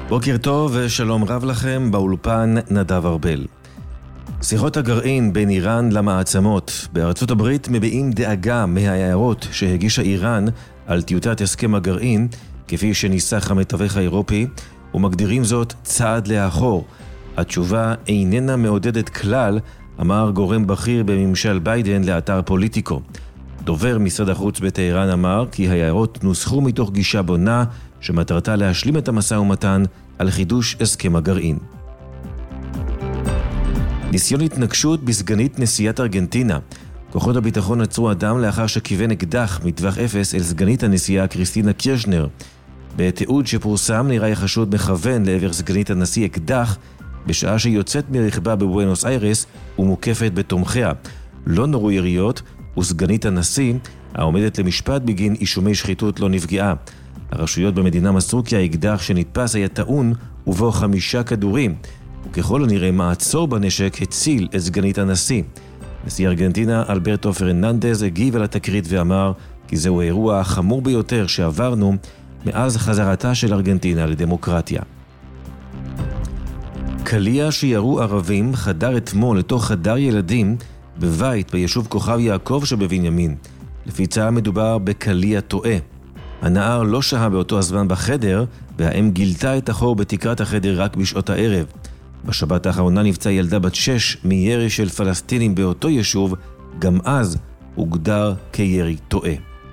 בוקר טוב ושלום רב לכם, באולפן נדב ארבל. שיחות הגרעין בין איראן למעצמות. בארצות הברית מביעים דאגה מההערות שהגישה איראן על טיוטת הסכם הגרעין, כפי שניסח המתווך האירופי, ומגדירים זאת צעד לאחור. התשובה איננה מעודדת כלל, אמר גורם בכיר בממשל ביידן לאתר פוליטיקו. דובר משרד החוץ בטהרן אמר כי ההערות נוסחו מתוך גישה בונה שמטרתה להשלים את המשא ומתן על חידוש הסכם הגרעין. ניסיון התנגשות בסגנית נשיאת ארגנטינה. כוחות הביטחון עצרו אדם לאחר שכיוון אקדח מטווח אפס אל סגנית הנשיאה קריסטינה קירשנר. בתיעוד שפורסם נראה החשוד מכוון לעבר סגנית הנשיא אקדח בשעה שהיא יוצאת מרכבה בבואנוס איירס ומוקפת בתומכיה. לא נורו יריות, וסגנית הנשיא, העומדת למשפט בגין אישומי שחיתות, לא נפגעה. הרשויות במדינה מסרו כי האקדח שנתפס היה טעון ובו 5 כדורים, וככל הנראה מעצור בנשק הציל את סגנית הנשיא. נשיא ארגנטינה אלברטו פרננדז הגיב על התקרית ואמר כי זהו האירוע החמור ביותר שעברנו מאז חזרתה של ארגנטינה לדמוקרטיה. קליע שירו ערבים חדר אתמול לתוך חדר ילדים בבית ביישוב כוכב יעקב שבבנימין. לפי צה"ל מדובר בקליע טועה. הנער לא שהה באותו הזמן בחדר, והאם גילתה את החור בתקרת החדר רק בשעות הערב. בשבת האחרונה נפצעה ילדה בת 6 מירי של פלסטינים באותו יישוב, גם אז הוגדר כירי טועה.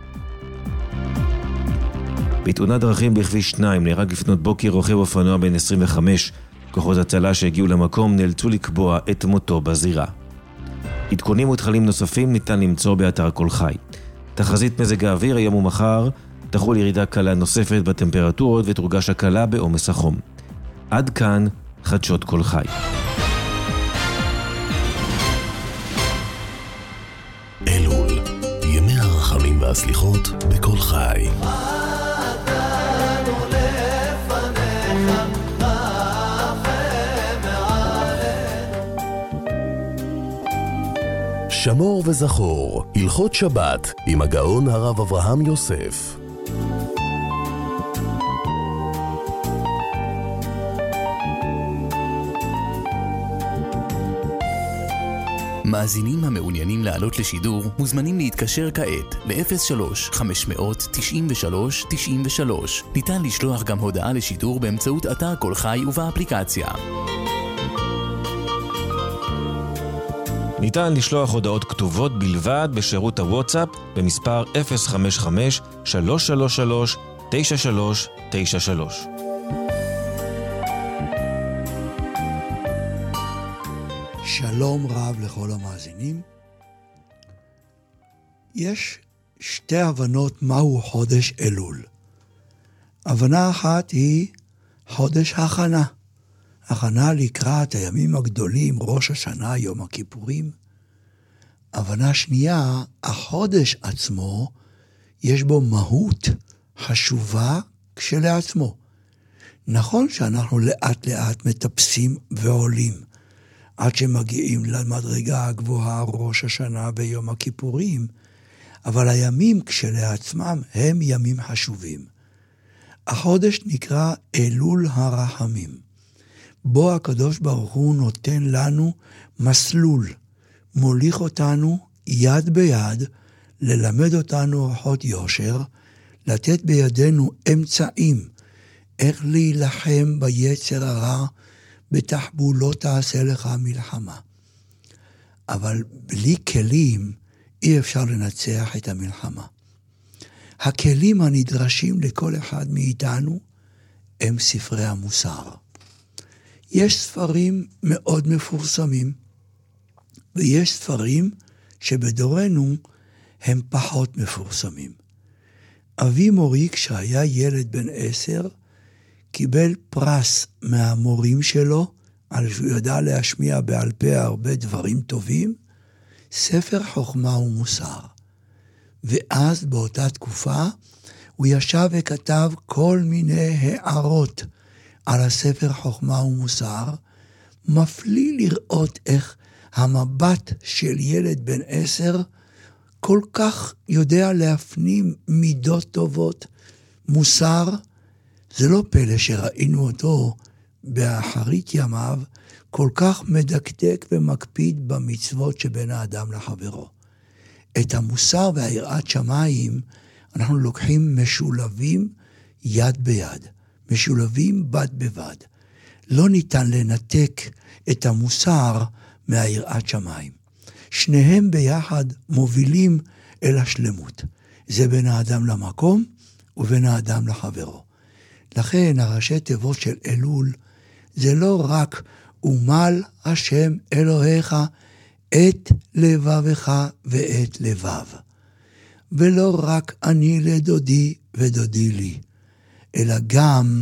בתאונת דרכים בכביש 2 נהרג לפנות בוקר רוכב אופנוע בן 25. כוחות הצלה שהגיעו למקום נאלצו לקבוע את מותו בזירה. עדכונים ותכנים נוספים ניתן למצוא באתר כל חי. תחזית מזג האוויר היום ומחר תחול ירידה קלה נוספת בטמפרטורות ותורגש הקלה בעומס החום. עד כאן חדשות כל חי. אלול, ימי הרחמים והסליחות בכל חי. שמור וזכור, הלכות שבת עם הגאון הרב אברהם יוסף. מאזינים המעוניינים לעלות לשידור מוזמנים להתקשר כעת ל-03-593-93-93. ניתן לשלוח גם הודעה לשידור באמצעות אתר כל חי ובאפליקציה. ניתן לשלוח הודעות כתובות בלבד בשירות הוואטסאפ במספר 055-333-9393. שלום רב לכל המאזינים. יש 2 הבנות מהו חודש אלול. הבנה אחת היא חודש הכנה. הכנה לקראת הימים הגדולים, ראש השנה, יום הכיפורים. הבנה שנייה, החודש עצמו, יש בו מהות חשובה כשלעצמו. נכון שאנחנו לאט לאט מטפסים ועולים, עד שמגיעים למדרגה הגבוהה, ראש השנה ויום הכיפורים, אבל הימים כשלעצמם הם ימים חשובים. החודש נקרא אלול הרחמים. בו הקדוש ברוך הוא נותן לנו מסלול, מוליך אותנו יד ביד, ללמד אותנו אורחות יושר, לתת בידינו אמצעים, איך להילחם ביצר הרע, בתחבולו תעשה לך מלחמה. אבל בלי כלים אי אפשר לנצח את המלחמה. הכלים הנדרשים לכל אחד מאיתנו הם ספרי המוסר. יש ספרים מאוד מפורסמים, ויש ספרים שבדורנו הם פחות מפורסמים. אבי מורי, כשהיה ילד בן 10, קיבל פרס מהמורים שלו, על שהוא ידע להשמיע בעל פה הרבה דברים טובים, ספר חוכמה ומוסר. ואז באותה תקופה הוא ישב וכתב כל מיני הערות על הספר חוכמה ומוסר. מפליא לראות איך המבט של ילד בן 10 כל כך יודע להפנים מידות טובות, מוסר. זה לא פלא שראינו אותו באחרית ימיו כל כך מדקדק ומקפיד במצוות שבין האדם לחברו. את המוסר והיראת שמיים אנחנו לוקחים משולבים יד ביד, משולבים בד בבד. לא ניתן לנתק את המוסר מהיראת שמיים. שניהם ביחד מובילים אל השלמות. זה בין האדם למקום ובין האדם לחברו. לכן הראשי תיבות של אלול זה לא רק ומל השם אלוהיך את לבבך ואת לבב. ולא רק אני לדודי ודודי לי, אלא גם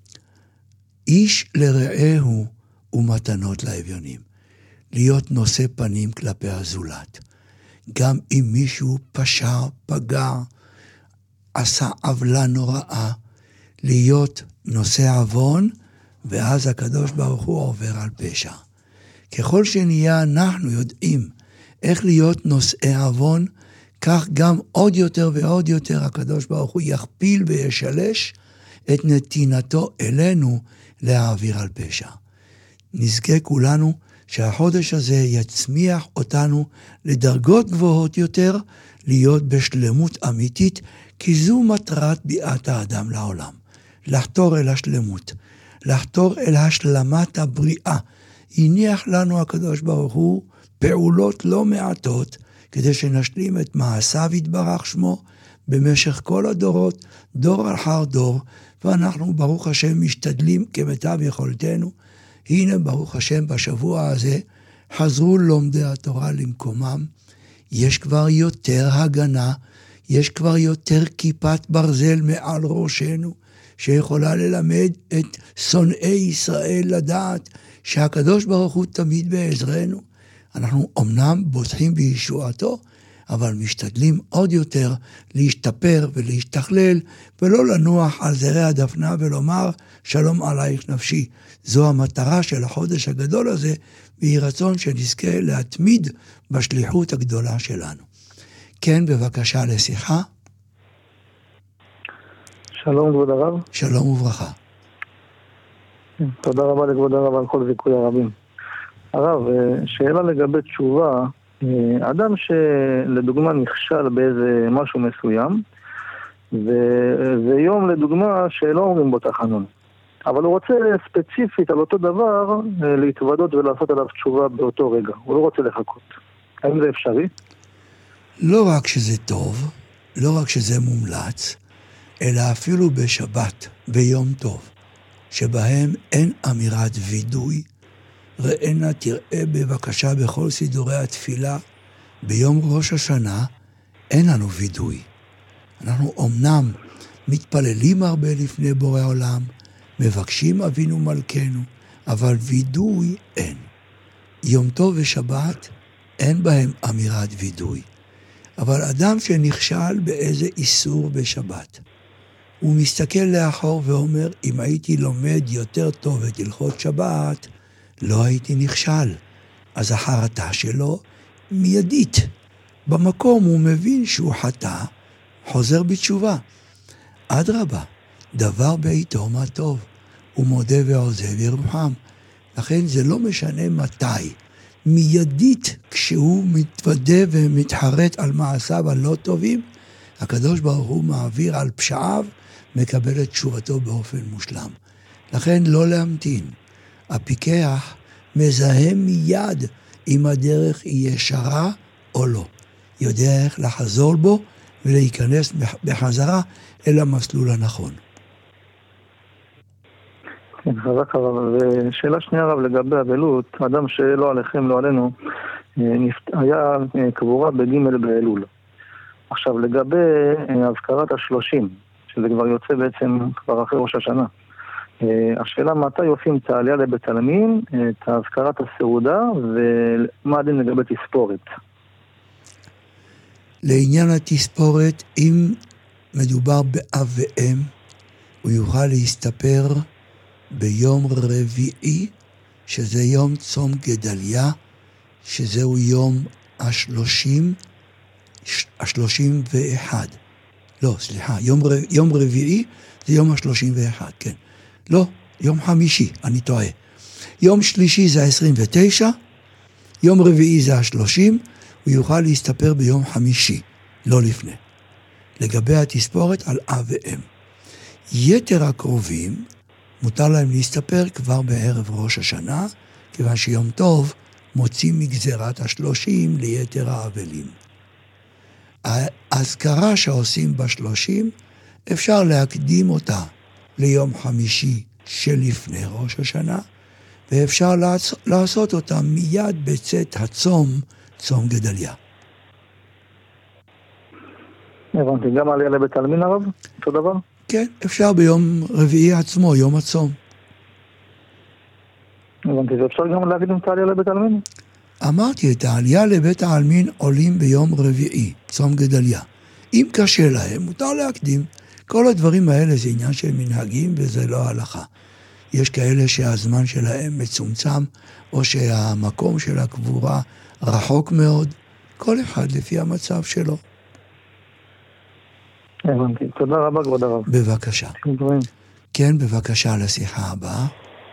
איש לרעהו ומתנות לאביונים. להיות נושא פנים כלפי הזולת. גם אם מישהו פשע, פגע, עשה עוולה נוראה, להיות נושא עוון, ואז הקדוש ברוך הוא עובר על פשע. ככל שנהיה אנחנו יודעים איך להיות נושאי עוון, כך גם עוד יותר ועוד יותר הקדוש ברוך הוא יכפיל וישלש את נתינתו אלינו להעביר על פשע. נזכה כולנו שהחודש הזה יצמיח אותנו לדרגות גבוהות יותר, להיות בשלמות אמיתית, כי זו מטרת ביאת האדם לעולם. לחתור אל השלמות, לחתור אל השלמת הבריאה. הניח לנו הקדוש ברוך הוא פעולות לא מעטות, כדי שנשלים את מעשיו יתברך שמו, במשך כל הדורות, דור אחר דור, ואנחנו ברוך השם משתדלים כמיטב יכולתנו. הנה ברוך השם בשבוע הזה חזרו לומדי התורה למקומם, יש כבר יותר הגנה, יש כבר יותר כיפת ברזל מעל ראשנו, שיכולה ללמד את שונאי ישראל לדעת שהקדוש ברוך הוא תמיד בעזרנו. אנחנו אמנם בוטחים בישועתו, אבל משתדלים עוד יותר להשתפר ולהשתכלל, ולא לנוח על זרי הדפנה ולומר שלום עלייך נפשי. זו המטרה של החודש הגדול הזה, והיא רצון שנזכה להתמיד בשליחות הגדולה שלנו. כן, בבקשה לשיחה. שלום כבוד הרב. שלום וברכה. תודה רבה לכבוד הרב על כל זיכוי הרבים. הרב, שאלה לגבי תשובה, אדם שלדוגמה נכשל באיזה משהו מסוים, ויום לדוגמה שלא אומרים בו תחנון, אבל הוא רוצה ספציפית על אותו דבר להתוודות ולעשות עליו תשובה באותו רגע, הוא לא רוצה לחכות. האם זה אפשרי? לא רק שזה טוב, לא רק שזה מומלץ, אלא אפילו בשבת, ביום טוב, שבהם אין אמירת וידוי, ראינה תראה בבקשה בכל סידורי התפילה, ביום ראש השנה אין לנו וידוי. אנחנו אומנם מתפללים הרבה לפני בורא עולם, מבקשים אבינו מלכנו, אבל וידוי אין. יום טוב ושבת אין בהם אמירת וידוי. אבל אדם שנכשל באיזה איסור בשבת, הוא מסתכל לאחור ואומר, אם הייתי לומד יותר טוב את הלכות שבת, לא הייתי נכשל. אז החרטה שלו מיידית. במקום הוא מבין שהוא חטא, חוזר בתשובה. אדרבה, דבר בעיתו מה טוב. הוא מודה ועוזב ירוחם. לכן זה לא משנה מתי. מיידית כשהוא מתוודה ומתחרט על מעשיו הלא טובים, הקדוש ברוך הוא מעביר על פשעיו, מקבל את תשובתו באופן מושלם. לכן לא להמתין. הפיקח מזהה מיד אם הדרך היא ישרה או לא. יודע איך לחזור בו ולהיכנס בחזרה אל המסלול הנכון. כן, חזק הרב. ושאלה שנייה הרב לגבי אבלות, אדם שלא עליכם, לא עלינו, היה קבורה בג' באלול. עכשיו לגבי הזכרת ה30, שזה כבר יוצא בעצם כבר אחרי ראש השנה. השאלה מתי עושים את העלייה לבית עלמין, את הזכרת הסעודה, ומה הדין לגבי תספורת? לעניין התספורת, אם מדובר באב ואם, הוא יוכל להסתפר ביום רביעי, שזה יום צום גדליה, שזהו יום ה31. לא, סליחה, יום רביעי זה יום ה-31, כן. לא, יום חמישי, אני טועה. יום שלישי זה ה-29, יום רביעי זה ה-30, הוא יוכל להסתפר ביום חמישי, לא לפני. לגבי התספורת על אב ואם. יתר הקרובים, מותר להם להסתפר כבר בערב ראש השנה, כיוון שיום טוב מוציא מגזרת ה-30 ליתר האבלים. ההזכרה שעושים ב-30, אפשר להקדים אותה ליום חמישי שלפני ראש השנה, ואפשר לעשות אותה מיד בצאת הצום, צום גדליה. הבנתי, גם עליה לבית העלמין הרב? אותו דבר? כן, אפשר ביום רביעי עצמו, יום הצום. הבנתי, ואפשר גם להקדים את העלייה לבית העלמין? אמרתי, את העלייה לבית העלמין עולים ביום רביעי, צום גדליה. אם קשה להם, מותר להקדים. כל הדברים האלה זה עניין של מנהגים וזה לא הלכה. יש כאלה שהזמן שלהם מצומצם, או שהמקום של הקבורה רחוק מאוד. כל אחד לפי המצב שלו. הבנתי. תודה רבה, כבוד הרב. בבקשה. כן, בבקשה לשיחה הבאה.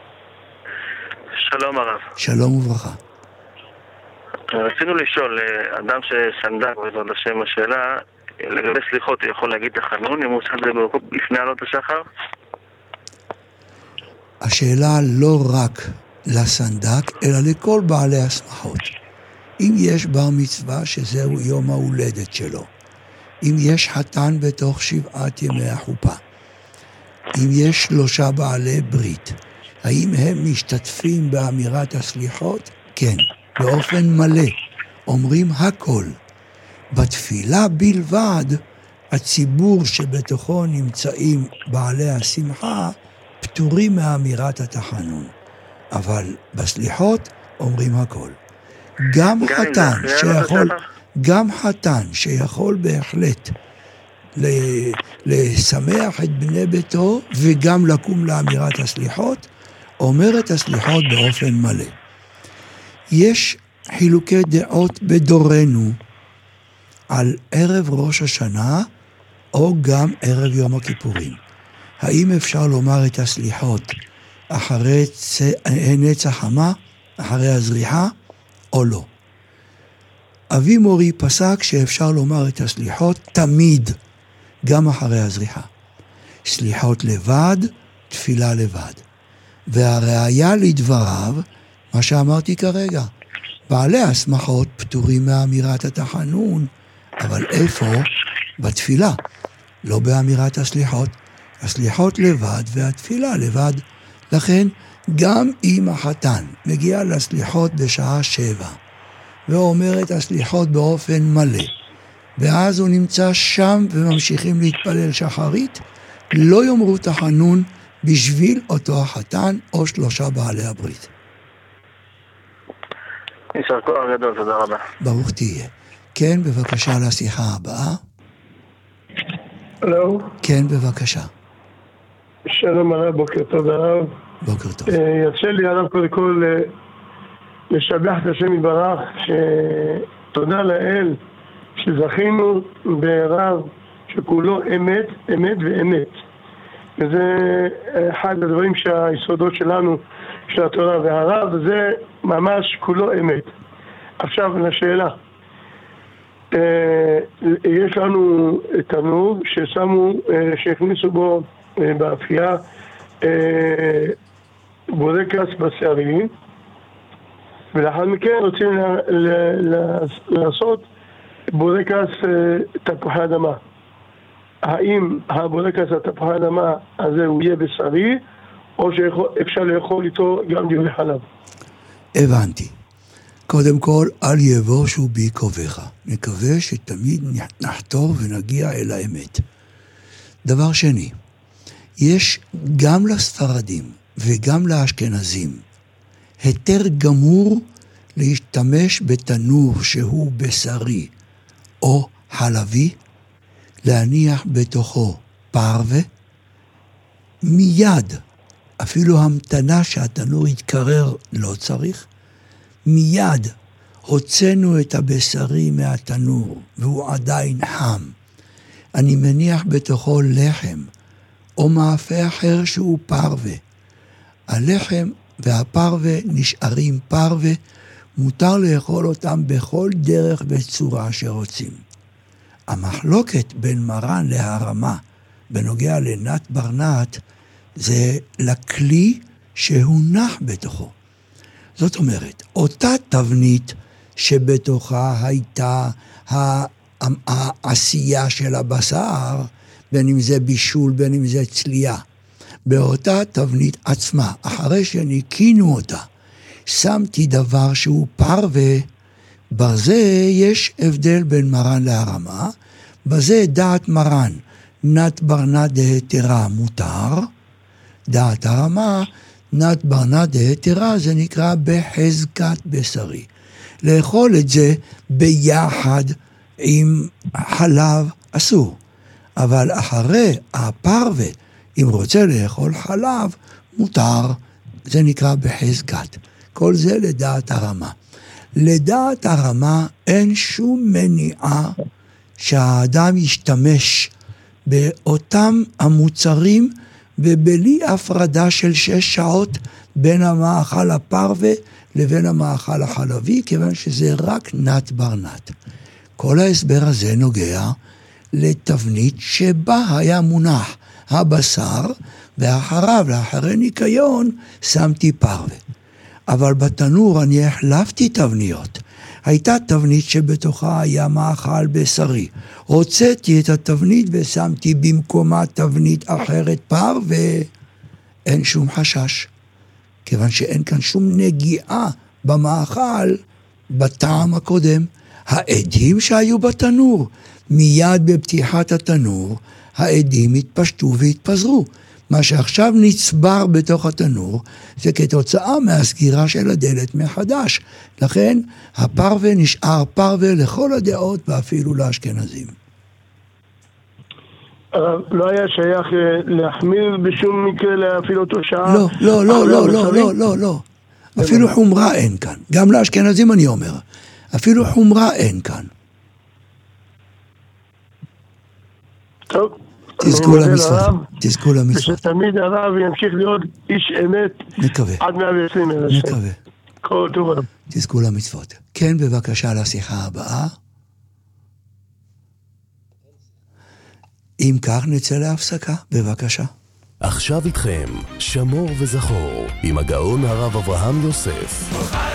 שלום הרב. שלום וברכה. רצינו לשאול, אדם שסנדק בעזרת השם, השאלה, לגבי סליחות, הוא יכול להגיד תחנון אם הוא עושה את זה לפני עלות השחר? השאלה לא רק לסנדק, אלא לכל בעלי השמחות. אם יש בר מצווה שזהו יום ההולדת שלו, אם יש חתן בתוך 7 ימי החופה, אם יש 3 בעלי ברית, האם הם משתתפים באמירת הסליחות? כן, באופן מלא. אומרים הכל. בתפילה בלבד, הציבור שבתוכו נמצאים בעלי השמחה, פטורים מאמירת התחנון. אבל בסליחות אומרים הכל. גם חתן שיכול בהחלט לשמח את בני ביתו וגם לקום לאמירת הסליחות, אומר את הסליחות באופן מלא. יש חילוקי דעות בדורנו על ערב ראש השנה או גם ערב יום הכיפורים. האם אפשר לומר את הסליחות אחרי נץ החמה, אחרי הזריחה או לא? אבי מורי פסק שאפשר לומר את הסליחות תמיד, גם אחרי הזריחה. סליחות לבד, תפילה לבד. והראיה לדבריו, מה שאמרתי כרגע, בעלי השמחות פטורים מאמירת התחנון, אבל איפה? בתפילה, לא באמירת הסליחות. הסליחות לבד והתפילה לבד. לכן, גם אם החתן מגיע לסליחות בשעה 7, ואומר את הסליחות באופן מלא, ואז הוא נמצא שם וממשיכים להתפלל שחרית, לא יאמרו תחנון בשביל אותו החתן או 3 בעלי הברית. יישר כוח גדול, תודה רבה. ברוך תהיה. כן, בבקשה לשיחה הבאה. הלו? כן, בבקשה. שלום הרב, בוקר טוב הרב. בוקר טוב. ירשה לי הרב קודם כל לשבח את השם יתברך, שתודה לאל שזכינו ברב שכולו אמת, אמת ואמת. וזה אחד הדברים שהיסודות שלנו, של התורה, והרב זה ממש כולו אמת. עכשיו לשאלה, יש לנו תנור ששמו, שהכניסו בו באפייה בורקס בשרי, ולאחר מכן רוצים לעשות בורקס תפוחי אדמה. האם הבורקס התפוחי אדמה הזה הוא יהיה בשרי, או שאפשר לאכול איתו גם דברי חלב? הבנתי. קודם כל, אל יבושו בעקביך. נקווה שתמיד נחתור ונגיע אל האמת. דבר שני, יש גם לספרדים וגם לאשכנזים היתר גמור להשתמש בתנור שהוא בשרי או חלבי, להניח בתוכו פרווה, מיד, אפילו המתנה שהתנור יתקרר לא צריך, מיד הוצאנו את הבשרי מהתנור והוא עדיין חם. אני מניח בתוכו לחם או מאפה אחר שהוא פרווה. הלחם והפרווה נשארים פרווה, מותר לאכול אותם בכל דרך וצורה שרוצים. המחלוקת בין מרן להרמה בנוגע לנת ברנת זה לכלי שהונח בתוכו. זאת אומרת, אותה תבנית שבתוכה הייתה העשייה של הבשר, בין אם זה בישול, בין אם זה צלייה. באותה תבנית עצמה, אחרי שניקינו אותה, שמתי דבר שהוא פרווה, בזה יש הבדל בין מרן להרמה, בזה דעת מרן, נת ברנת דהתרה מותר, דעת הרמה, נת ברנת דהתרה זה נקרא בחזקת בשרי. לאכול את זה ביחד עם חלב אסור, אבל אחרי הפרווה, אם רוצה לאכול חלב, מותר, זה נקרא בחזקת. כל זה לדעת הרמה. לדעת הרמה אין שום מניעה שהאדם ישתמש באותם המוצרים ובלי הפרדה של 6 שעות בין המאכל הפרווה לבין המאכל החלבי, כיוון שזה רק נת ברנת. כל ההסבר הזה נוגע לתבנית שבה היה מונח הבשר, ואחריו, לאחרי ניקיון, שמתי פרווה. אבל בתנור אני החלפתי תבניות. הייתה תבנית שבתוכה היה מאכל בשרי. הוצאתי את התבנית ושמתי במקומה תבנית אחרת פרווה. אין שום חשש. כיוון שאין כאן שום נגיעה במאכל בטעם הקודם. העדים שהיו בתנור, מיד בפתיחת התנור, העדים התפשטו והתפזרו. מה שעכשיו נצבר בתוך התנור, זה כתוצאה מהסגירה של הדלת מחדש. לכן הפרווה נשאר פרווה לכל הדעות ואפילו לאשכנזים. לא היה שייך להחמיר בשום מקרה להפעיל אותו שעה? לא. אפילו חומרה אין כאן. גם לאשכנזים אני אומר. אפילו חומרה אין כאן. טוב. תזכו למצוות. תזכו למצוות. ושתמיד הרב ימשיך להיות איש אמת. נקווה. עד 120 אלף. נקווה. כל טוב הרב. תזכו למצוות. כן, בבקשה לשיחה הבאה. אם כך נצא להפסקה, בבקשה. עכשיו איתכם, שמור וזכור, עם הגאון הרב אברהם יוסף.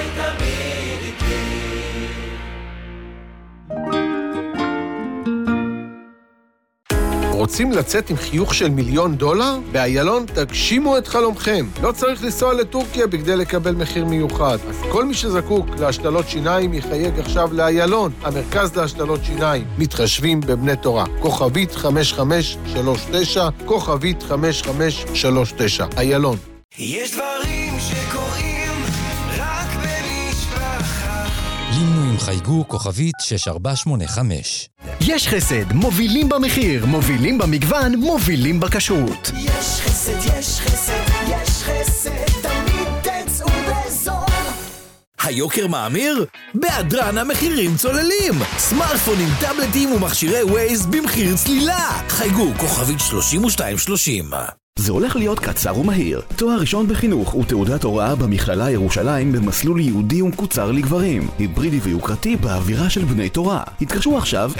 רוצים לצאת עם חיוך של $1,000,000? באיילון תגשימו את חלומכם. לא צריך לנסוע לטורקיה בכדי לקבל מחיר מיוחד. אז כל מי שזקוק להשתלות שיניים יחייג עכשיו לאיילון, המרכז להשתלות שיניים. מתחשבים בבני תורה. כוכבית 5539, כוכבית 5539. איילון. יש דברים שקורים רק במשפחה. לינו עם חייגו כוכבית 6485. יש חסד, מובילים במחיר, מובילים במגוון, מובילים בכשרות. יש חסד, יש חסד, יש חסד, תמיד תצאו בזול. היוקר מאמיר? בהדרן המחירים צוללים. סמארטפונים, טאבלטים ומכשירי ווייז במחיר צלילה. חייגו כוכבית 3230. זה הולך להיות קצר ומהיר. תואר ראשון בחינוך ותעודת הוראה במכללה ירושלים במסלול יהודי ומקוצר לגברים. היברידי ויוקרתי באווירה של בני תורה. התקשרו עכשיו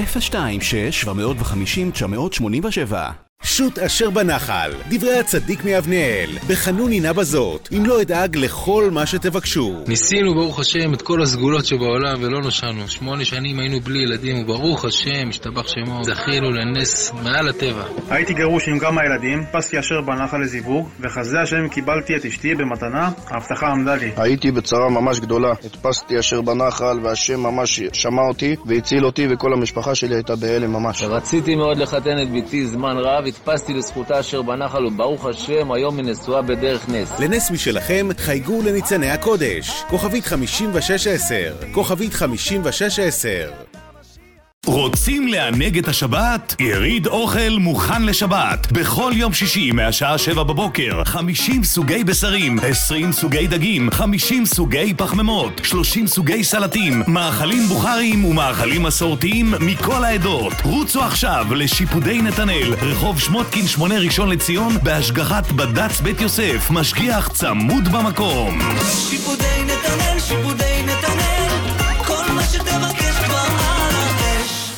026-750-987. שוט אשר בנחל, דברי הצדיק מאבנאל, בחנון הנה בזאת, אם לא אדאג לכל מה שתבקשו. ניסינו ברוך השם את כל הסגולות שבעולם ולא נושענו. 8 שנים היינו בלי ילדים וברוך השם, השתבח שמו, זכינו לנס מעל הטבע. הייתי גרוש עם כמה ילדים, פסתי אשר בנחל לזיווג, וחסדי השם קיבלתי את אשתי במתנה, ההבטחה עמדה לי. הייתי בצרה ממש גדולה, הדפסתי אשר בנחל והשם ממש שמע אותי והציל אותי וכל המשפחה שלי הייתה בהלם ממש. רציתי מאוד לחתן את ביתי זמן רב, התפסתי לזכותה אשר בנחל וברוך השם היום היא נשואה בדרך נס. לנס משלכם חייגו לניצני הקודש, כוכבית 5610, כוכבית 5610. רוצים לענג את השבת? יריד אוכל מוכן לשבת. בכל יום שישי מהשעה 7 בבוקר 50 סוגי בשרים, 20 סוגי דגים, 50 סוגי פחמימות, 30 סוגי סלטים, מאכלים בוכריים ומאכלים מסורתיים מכל העדות. רוצו עכשיו לשיפודי נתנאל, רחוב שמותקין 8 ראשון לציון, בהשגחת בד"ץ בית יוסף, משגיח צמוד במקום. שיפודי נתנאל, שיפודי נתנאל, כל מה שתבקש כבר על האש.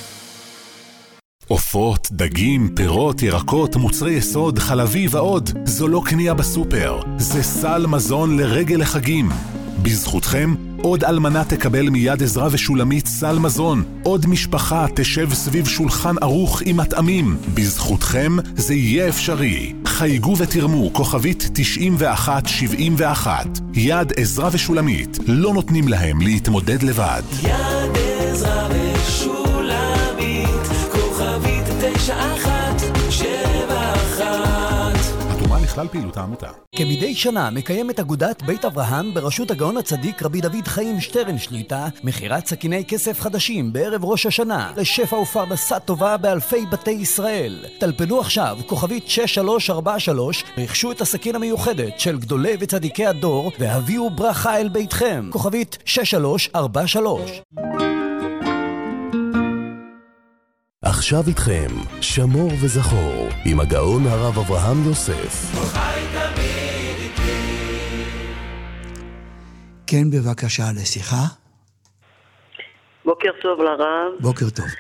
עופות, דגים, פירות, ירקות, מוצרי יסוד, חלבי ועוד. זו לא קנייה בסופר, זה סל מזון לרגל החגים. בזכותכם, עוד אלמנה תקבל מיד עזרא ושולמית סל מזון. עוד משפחה תשב סביב שולחן ערוך עם מטעמים. בזכותכם זה יהיה אפשרי. חייגו ותרמו כוכבית 9171. יד עזרא ושולמית, לא נותנים להם להתמודד לבד. יד עזרא ושולמית, כוכבית 9171. התרומה לכלל פעילות העמותה. כמדי שנה מקיימת אגודת בית אברהם בראשות הגאון הצדיק רבי דוד חיים שטרן שליטה מכירת סכיני כסף חדשים בערב ראש השנה לשפע ופרנסה טובה באלפי בתי ישראל. טלפנו עכשיו כוכבית 6343, רכשו את הסכין המיוחדת של גדולי וצדיקי הדור והביאו ברכה אל ביתכם. כוכבית 6343. עכשיו איתכם, שמור וזכור, עם הגאון הרב אברהם יוסף. כן, בבקשה, לשיחה. בוקר טוב לרב. בוקר טוב.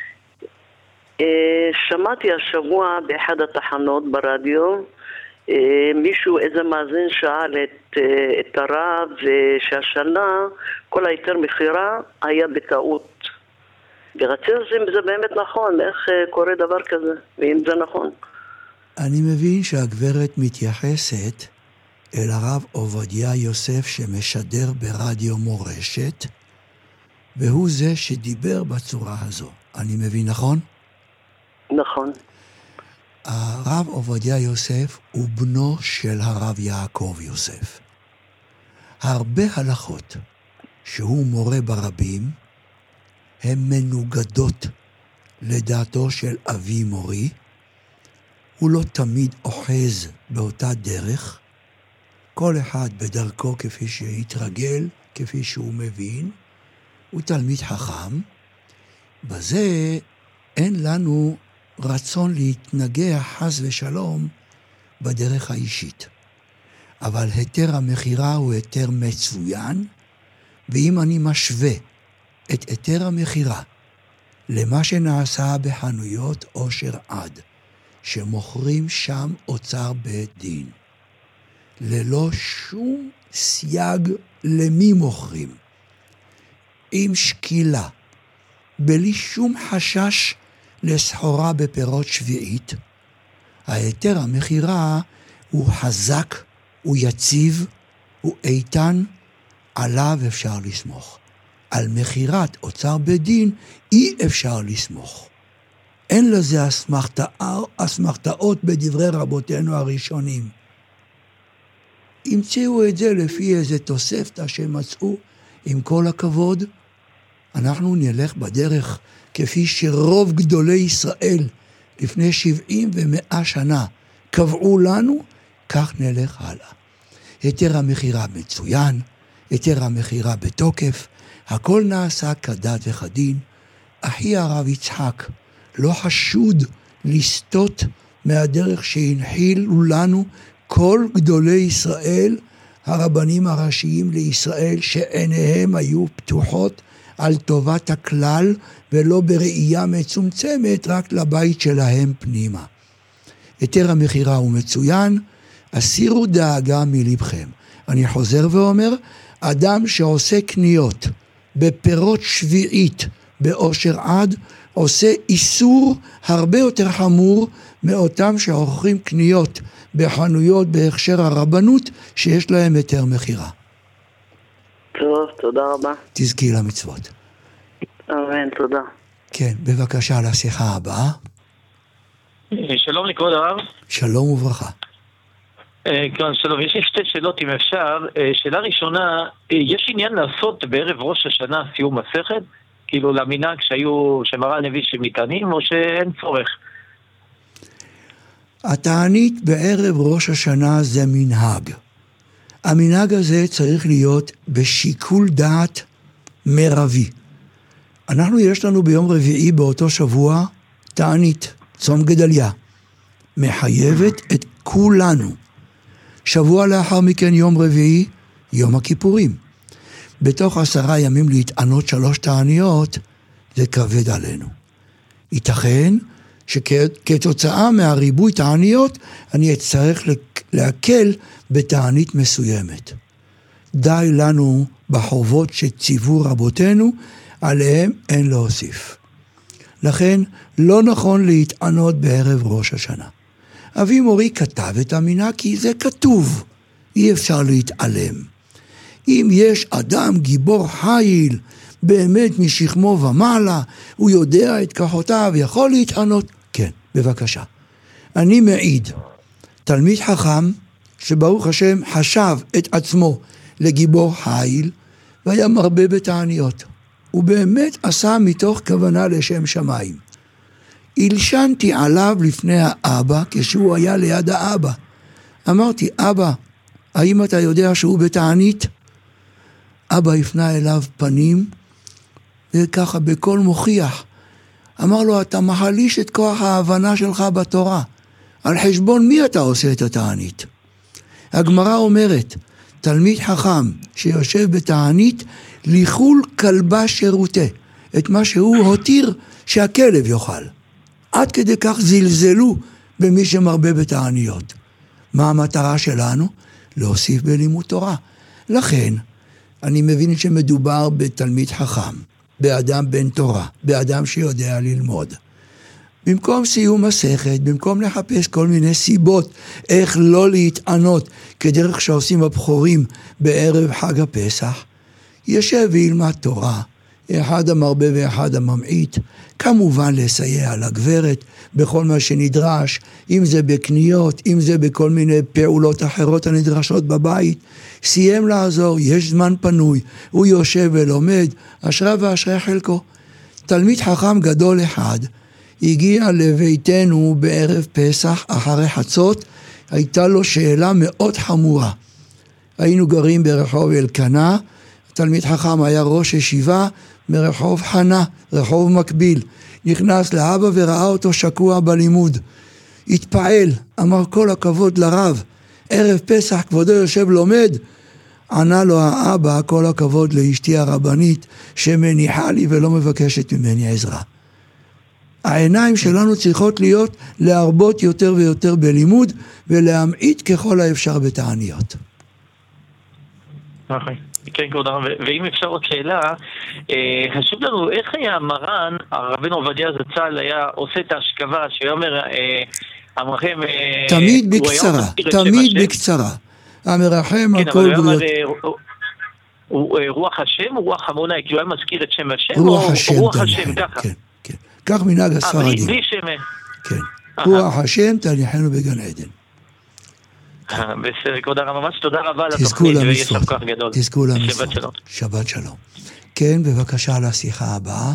שמעתי השבוע באחד התחנות ברדיו, מישהו, איזה מאזין שאל את הרב, שהשנה כל היתר מחירה היה בטעות. ורציתי אם זה באמת נכון, איך קורה דבר כזה, ואם זה נכון. אני מבין שהגברת מתייחסת אל הרב עובדיה יוסף שמשדר ברדיו מורשת, והוא זה שדיבר בצורה הזו. אני מבין נכון? נכון. הרב עובדיה יוסף הוא בנו של הרב יעקב יוסף. הרבה הלכות שהוא מורה ברבים, הן מנוגדות לדעתו של אבי מורי. הוא לא תמיד אוחז באותה דרך, כל אחד בדרכו כפי שהתרגל, כפי שהוא מבין. הוא תלמיד חכם. בזה אין לנו רצון להתנגח חס ושלום בדרך האישית. אבל היתר המחירה הוא היתר מצוין, ואם אני משווה את היתר המחירה למה שנעשה בחנויות אושר עד, שמוכרים שם אוצר בית דין, ללא שום סייג למי מוכרים, עם שקילה, בלי שום חשש לסחורה בפירות שביעית, היתר המחירה הוא חזק, הוא יציב, הוא איתן, עליו אפשר לסמוך. על מחירת אוצר בית דין אי אפשר לסמוך. אין לזה אסמכתאות בדברי רבותינו הראשונים. המציאו את זה לפי איזה תוספתא שמצאו. עם כל הכבוד, אנחנו נלך בדרך כפי שרוב גדולי ישראל לפני 70 ו100 שנה קבעו לנו, כך נלך הלאה. היתר המחירה מצוין, היתר המחירה בתוקף, הכל נעשה כדת וכדין. אחי הרב יצחק לא חשוד לסטות מהדרך שהנחילו לנו כל גדולי ישראל, הרבנים הראשיים לישראל, שעיניהם היו פתוחות על טובת הכלל ולא בראייה מצומצמת רק לבית שלהם פנימה. היתר המחירה הוא מצוין, הסירו דאגה מלבכם. אני חוזר ואומר, אדם שעושה קניות בפירות שביעית באושר עד, עושה איסור הרבה יותר חמור מאותם שעורכים קניות בחנויות בהכשר הרבנות שיש להם היתר מחירה. טוב, תודה רבה. תזכי למצוות. אמן, תודה. כן, בבקשה לשיחה הבאה. שלום לכבוד הרב. שלום וברכה. כן, שלום. יש לי שתי שאלות אם אפשר. שאלה ראשונה, יש עניין לעשות בערב ראש השנה סיום מסכת? כאילו למנהג שמראה הנביא שמטענים, או שאין צורך? התענית בערב ראש השנה זה מנהג. המנהג הזה צריך להיות בשיקול דעת מרבי. יש לנו ביום רביעי באותו שבוע תענית, צום גדליה. מחייבת את כולנו. שבוע לאחר מכן יום רביעי, יום הכיפורים. בתוך 10 ימים להתענות 3 תעניות, זה כבד עלינו. ייתכן שכתוצאה מהריבוי תעניות, אני אצטרך להקל בתענית מסוימת. די לנו בחובות שציוו רבותינו, עליהם אין להוסיף. לכן לא נכון להתענות בערב ראש השנה. אבי מורי כתב את המנהג כי זה כתוב, אי אפשר להתעלם. אם יש אדם גיבור חיל, באמת משכמו ומעלה, הוא יודע את כוחותיו, יכול להתענות? כן, בבקשה. אני מעיד, תלמיד חכם שברוך השם חשב את עצמו לגיבור חיל, והיה מרבה בתעניות. הוא באמת עשה מתוך כוונה לשם שמיים. הלשנתי עליו לפני האבא, כשהוא היה ליד האבא. אמרתי, אבא, האם אתה יודע שהוא בתענית? אבא הפנה אליו פנים, וככה בקול מוכיח. אמר לו, אתה מחליש את כוח ההבנה שלך בתורה. על חשבון מי אתה עושה את התענית? הגמרא אומרת, תלמיד חכם שיושב בתענית, ליחול כלבה שירותה. את מה שהוא הותיר שהכלב יאכל. עד כדי כך זלזלו במי שמרבה בתעניות. מה המטרה שלנו? להוסיף בלימוד תורה. לכן, אני מבין שמדובר בתלמיד חכם, באדם בן תורה, באדם שיודע ללמוד. במקום סיום מסכת, במקום לחפש כל מיני סיבות איך לא להתענות כדרך שעושים הבחורים בערב חג הפסח, ישב וילמד תורה, אחד המרבה ואחד הממעיט, כמובן לסייע לגברת בכל מה שנדרש, אם זה בקניות, אם זה בכל מיני פעולות אחרות הנדרשות בבית, סיים לעזור, יש זמן פנוי, הוא יושב ולומד, אשרה ואשרה חלקו. תלמיד חכם גדול אחד, הגיע לביתנו בערב פסח אחרי חצות, הייתה לו שאלה מאוד חמורה. היינו גרים ברחוב אלקנה, תלמיד חכם היה ראש ישיבה מרחוב חנה, רחוב מקביל. נכנס לאבא וראה אותו שקוע בלימוד. התפעל, אמר כל הכבוד לרב, ערב פסח כבודו יושב לומד. ענה לו האבא, כל הכבוד לאשתי הרבנית שמניחה לי ולא מבקשת ממני עזרה. העיניים שלנו צריכות להיות להרבות יותר ויותר בלימוד ולהמעיט ככל האפשר בתעניות. כן, כבוד הרב, ואם אפשר עוד שאלה, חשוב לנו, איך היה מרן, הרבנו עובדיה זצ"ל היה עושה את ההשכבה, שהוא אומר, המרחם... תמיד בקצרה, תמיד בקצרה. המרחם על כל בריאות. רוח השם או רוח המונה, כי הוא היה מזכיר את שם השם? רוח השם, ככה. כן, כן. כך מנהג הספרדים. בלי שם. כן. רוח השם תניחנו בגן עדן. בסדר, כבוד הרב, ממש תודה רבה על התוכנית ויש לך כך גדול. תזכו למצוות. שבת שלום. שבת שלום. כן, בבקשה לשיחה הבאה.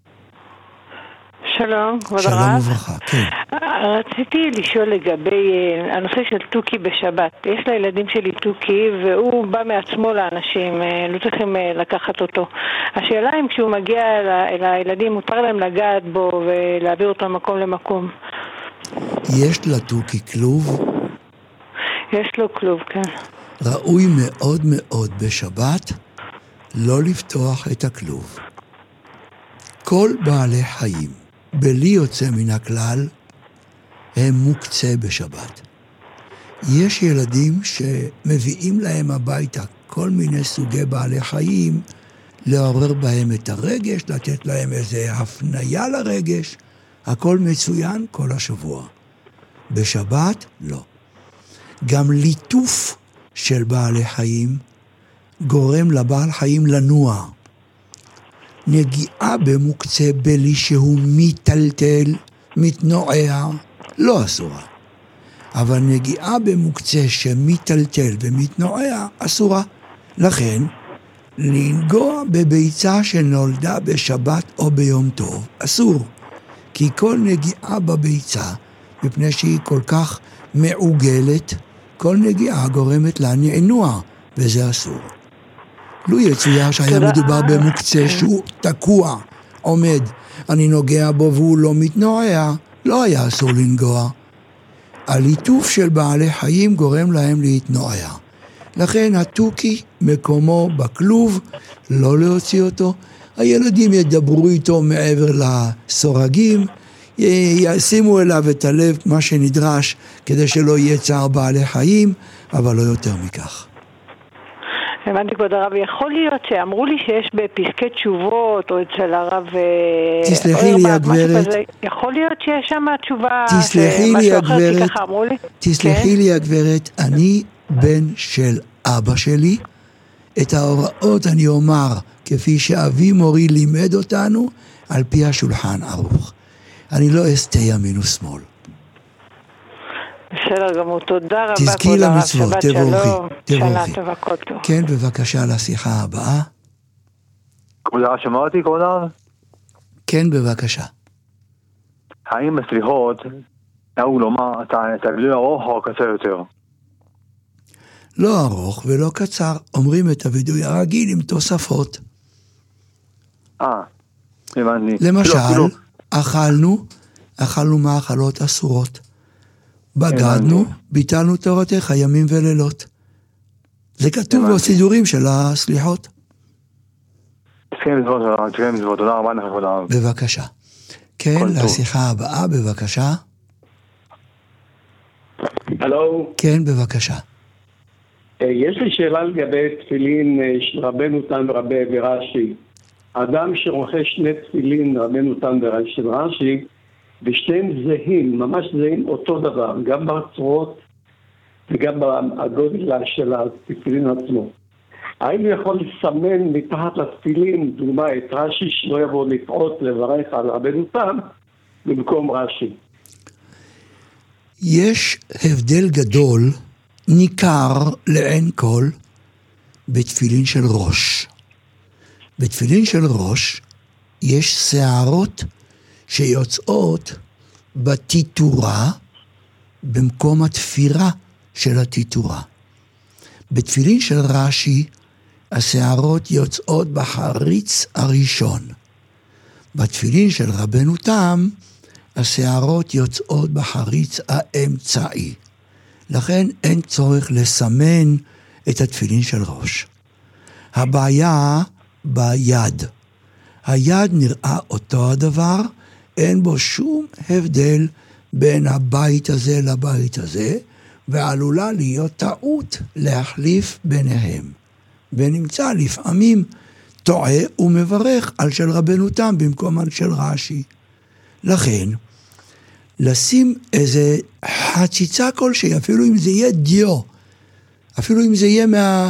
שלום, כבוד הרב. שלום וברכה, כן. רציתי לשאול לגבי הנושא של תוכי בשבת. יש לילדים שלי תוכי והוא בא מעצמו לאנשים, לא צריכים לקחת אותו. השאלה אם כשהוא מגיע אל הילדים מותר להם לגעת בו ולהעביר אותו מקום למקום. יש לתוכי כלוב? יש לו כלוב, כן. ראוי מאוד מאוד בשבת לא לפתוח את הכלוב. כל בעלי חיים, בלי יוצא מן הכלל, הם מוקצה בשבת. יש ילדים שמביאים להם הביתה כל מיני סוגי בעלי חיים, לעורר בהם את הרגש, לתת להם איזה הפניה לרגש, הכל מצוין כל השבוע. בשבת, לא. גם ליטוף של בעלי חיים גורם לבעל חיים לנוע. נגיעה במוקצה בלי שהוא מטלטל, מתנועע, לא אסורה. אבל נגיעה במוקצה שמטלטל ומתנועע, אסורה. לכן, לנגוע בביצה שנולדה בשבת או ביום טוב אסור, כי כל נגיעה בביצה, מפני שהיא כל כך מעוגלת, כל נגיעה גורמת לה נענוע, וזה אסור. לו יצויר שהיה מדובר במוקצה שהוא תקוע, עומד, אני נוגע בו והוא לא מתנועע, לא היה אסור לנגוע. הליטוף של בעלי חיים גורם להם להתנועע. לכן התוכי מקומו בכלוב, לא להוציא אותו. הילדים ידברו איתו מעבר לסורגים, ישימו אליו את הלב מה שנדרש כדי שלא יהיה צער בעלי חיים, אבל לא יותר מכך. הבנתי כבוד הרב, יכול להיות שאמרו לי שיש בפסקי תשובות או אצל הרב תסלחי לי הגברת, יכול להיות שיש שם תשובה תסלחי לי הגברת, תסלחי לי הגברת, אני בן של אבא שלי, את ההוראות אני אומר כפי שאבי מורי לימד אותנו על פי השולחן ערוך. אני לא אסתה ימין ושמאל. בסדר גמור, תודה רבה. תזכי למצוות, תבורכי. שנה טובה, כל טוב. כן, בבקשה לשיחה הבאה. כבוד הרב, שמע אותי כבוד הרב? כן, בבקשה. האם בסליחות נהוג לומר את הגילוי ארוך או קצר יותר? לא ארוך ולא קצר, אומרים את הווידוי הרגיל עם תוספות. הבנתי. למשל, אכלנו מאכלות אסורות. בגדנו, ביטלנו תורתך ימים ולילות. זה כתוב בסידורים של הסליחות. תסכים מזוות, תודה רבה לך כבוד הרב. בבקשה. כן, לשיחה הבאה, בבקשה. הלו. כן, בבקשה. יש לי שאלה לגבי תפילין של רבנו תם ורבי ורש"י. אדם שרוכש שני תפילין רבנו תם של רש"י, ושניהם זהים, ממש זהים אותו דבר, גם בצורות וגם בגודל של התפילין עצמו. האם הוא יכול לסמן מתחת לתפילין, דוגמה את רש"י, שלא יבוא לטעות לברך על רבנו תם במקום רש"י? יש הבדל גדול, ניכר לעין כל, בתפילין של ראש. בתפילין של ראש יש שערות שיוצאות בתיתורה במקום התפירה של התיתורה. בתפילין של רש"י השערות יוצאות בחריץ הראשון. בתפילין של רבנו תם השערות יוצאות בחריץ האמצעי. לכן אין צורך לסמן את התפילין של ראש. הבעיה ביד. היד נראה אותו הדבר, אין בו שום הבדל בין הבית הזה לבית הזה, ועלולה להיות טעות להחליף ביניהם. ונמצא לפעמים טועה ומברך על של רבנו תם במקום על של רש"י. לכן, לשים איזה חציצה כלשהי, אפילו אם זה יהיה דיו, אפילו אם זה יהיה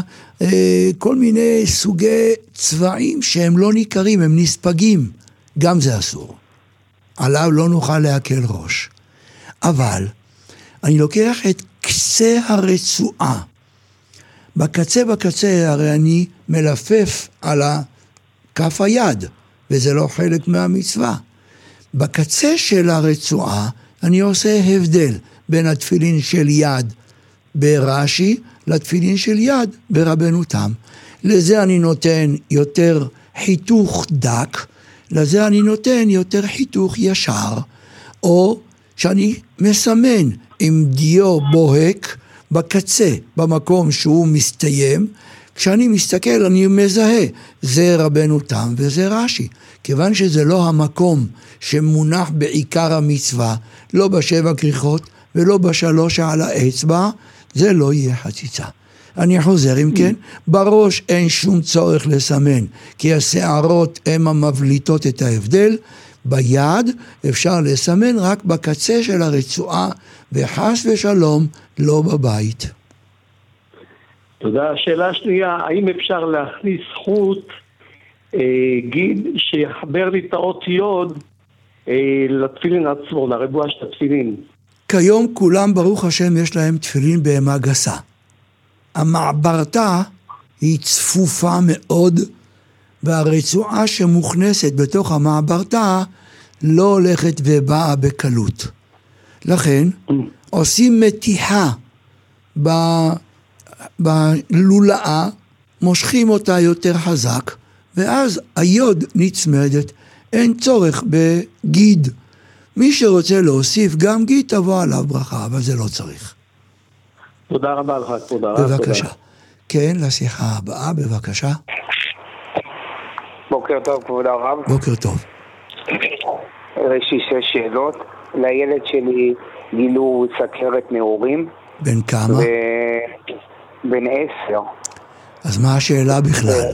כל מיני סוגי צבעים שהם לא ניכרים, הם נספגים, גם זה אסור. עליו לא נוכל להקל ראש. אבל אני לוקח את קצה הרצועה. בקצה הרי אני מלפף על כף היד, וזה לא חלק מהמצווה. בקצה של הרצועה אני עושה הבדל בין התפילין של יד ברש"י לתפילין של יד ברבנו תם. לזה אני נותן יותר חיתוך דק, לזה אני נותן יותר חיתוך ישר, או שאני מסמן עם דיו בוהק בקצה, במקום שהוא מסתיים. כשאני מסתכל אני מזהה, זה רבנו תם וזה רש"י. כיוון שזה לא המקום שמונח בעיקר המצווה, לא בשבע כריכות ולא בשלוש על האצבע, זה לא יהיה חציצה. אני חוזר, אם כן, בראש אין שום צורך לסמן, כי השערות הן המבליטות את ההבדל. ביד אפשר לסמן רק בקצה של הרצועה, וחס ושלום לא בבית. תודה. השאלה השנייה, האם אפשר להכניס חוט גיד שיחבר לי את האות יוד לתפילין עצמו, לריבוע של התפילין? כיום כולם ברוך השם יש להם תפילין בהמה גסה. המעברתה היא צפופה מאוד, והרצועה שמוכנסת בתוך המעבר תא לא הולכת ובאה בקלות. לכן עושים מתיחה בלולאה, מושכים אותה יותר חזק, ואז היוד נצמדת, אין צורך בגיד. מי שרוצה להוסיף גם גיד תבוא עליו ברכה, אבל זה לא צריך. תודה רבה לך, תודה. בבקשה. כן, לשיחה הבאה, בבקשה. בוקר טוב, כבוד הרב. בוקר טוב. יש לי 6 שאלות. לילד שלי גילו סכרת נעורים. בן כמה? בן 10. אז מה השאלה בכלל?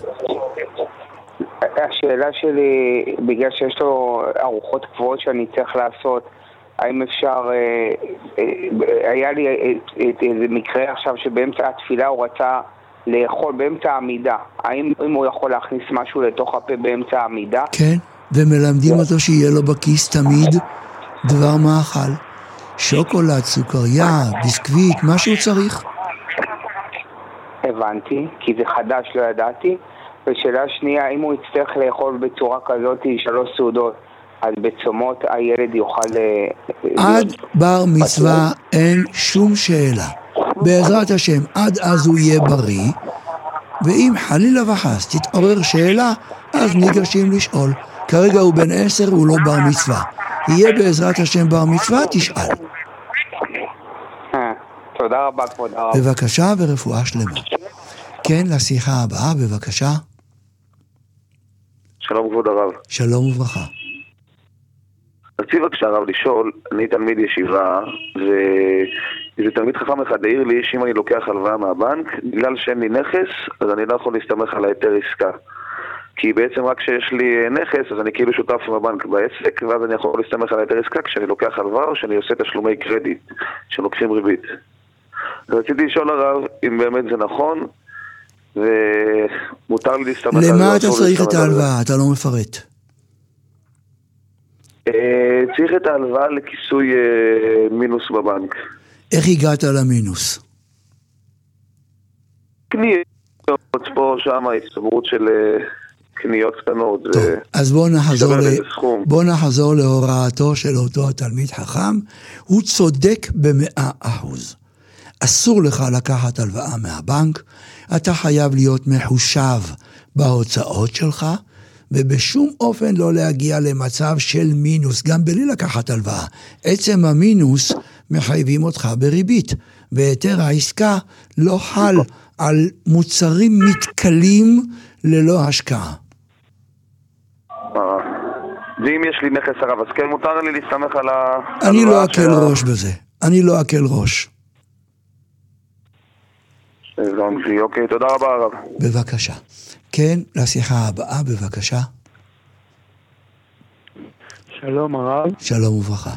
השאלה שלי, בגלל שיש לו ארוחות קבועות שאני צריך לעשות, האם אפשר, היה לי איזה מקרה עכשיו שבאמצע התפילה הוא רצה לאכול באמצע העמידה. האם הוא יכול להכניס משהו לתוך הפה באמצע העמידה? כן, ומלמדים אותו שיהיה לו בכיס תמיד דבר מאכל. שוקולד, סוכריה, ביסקוויט, מה שהוא צריך. הבנתי, כי זה חדש, לא ידעתי. ושאלה שנייה, אם הוא יצטרך לאכול בצורה כזאת 3 סעודות, אז בצומות הילד יוכל... עד בר מצווה אין שום שאלה. בעזרת השם, עד אז הוא יהיה בריא, ואם חלילה וחס תתעורר שאלה, אז ניגשים לשאול. כרגע הוא בן 10, הוא לא בר מצווה. יהיה בעזרת השם בר מצווה, תשאל. תודה רבה, כבוד הרב. בבקשה ורפואה שלמה. כן, לשיחה הבאה, בבקשה. שלום כבוד הרב. שלום וברכה. רציתי בבקשה הרב לשאול, אני תלמיד ישיבה, ואיזה תלמיד חכם אחד העיר לי שאם אני לוקח הלוואה מהבנק, בגלל שאין לי נכס, אז אני לא יכול להסתמך על היתר עסקה. כי בעצם רק כשיש לי נכס, אז אני כאילו שותף עם הבנק בעסק, ואז אני יכול להסתמך על היתר עסקה כשאני לוקח הלוואה או שאני עושה תשלומי קרדיט, שלוקחים ריבית. רציתי לשאול הרב אם באמת זה נכון, ומותר לי להסתמך על זה. למה אתה צריך את ההלוואה? אתה לא מפרט. צריך את ההלוואה לכיסוי מינוס בבנק. איך הגעת למינוס? קניות פה, שם, הסתברות של קניות קטנות. טוב, אז בוא נחזור להוראתו של אותו התלמיד חכם. הוא צודק ב100%. אסור לך לקחת הלוואה מהבנק, אתה חייב להיות מחושב בהוצאות שלך, ובשום אופן לא להגיע למצב של מינוס, גם בלי לקחת הלוואה. עצם המינוס מחייבים אותך בריבית, ויתר העסקה לא חל על מוצרים מתקלים ללא השקעה. ואם יש לי נכס הרב, אז כן מותר לי להסתמך על ההלוואה? אני לא אקל ראש בזה, אני לא אקל ראש. אוקיי, תודה רבה הרב. בבקשה. כן, לשיחה הבאה, בבקשה. שלום הרב. שלום וברכה.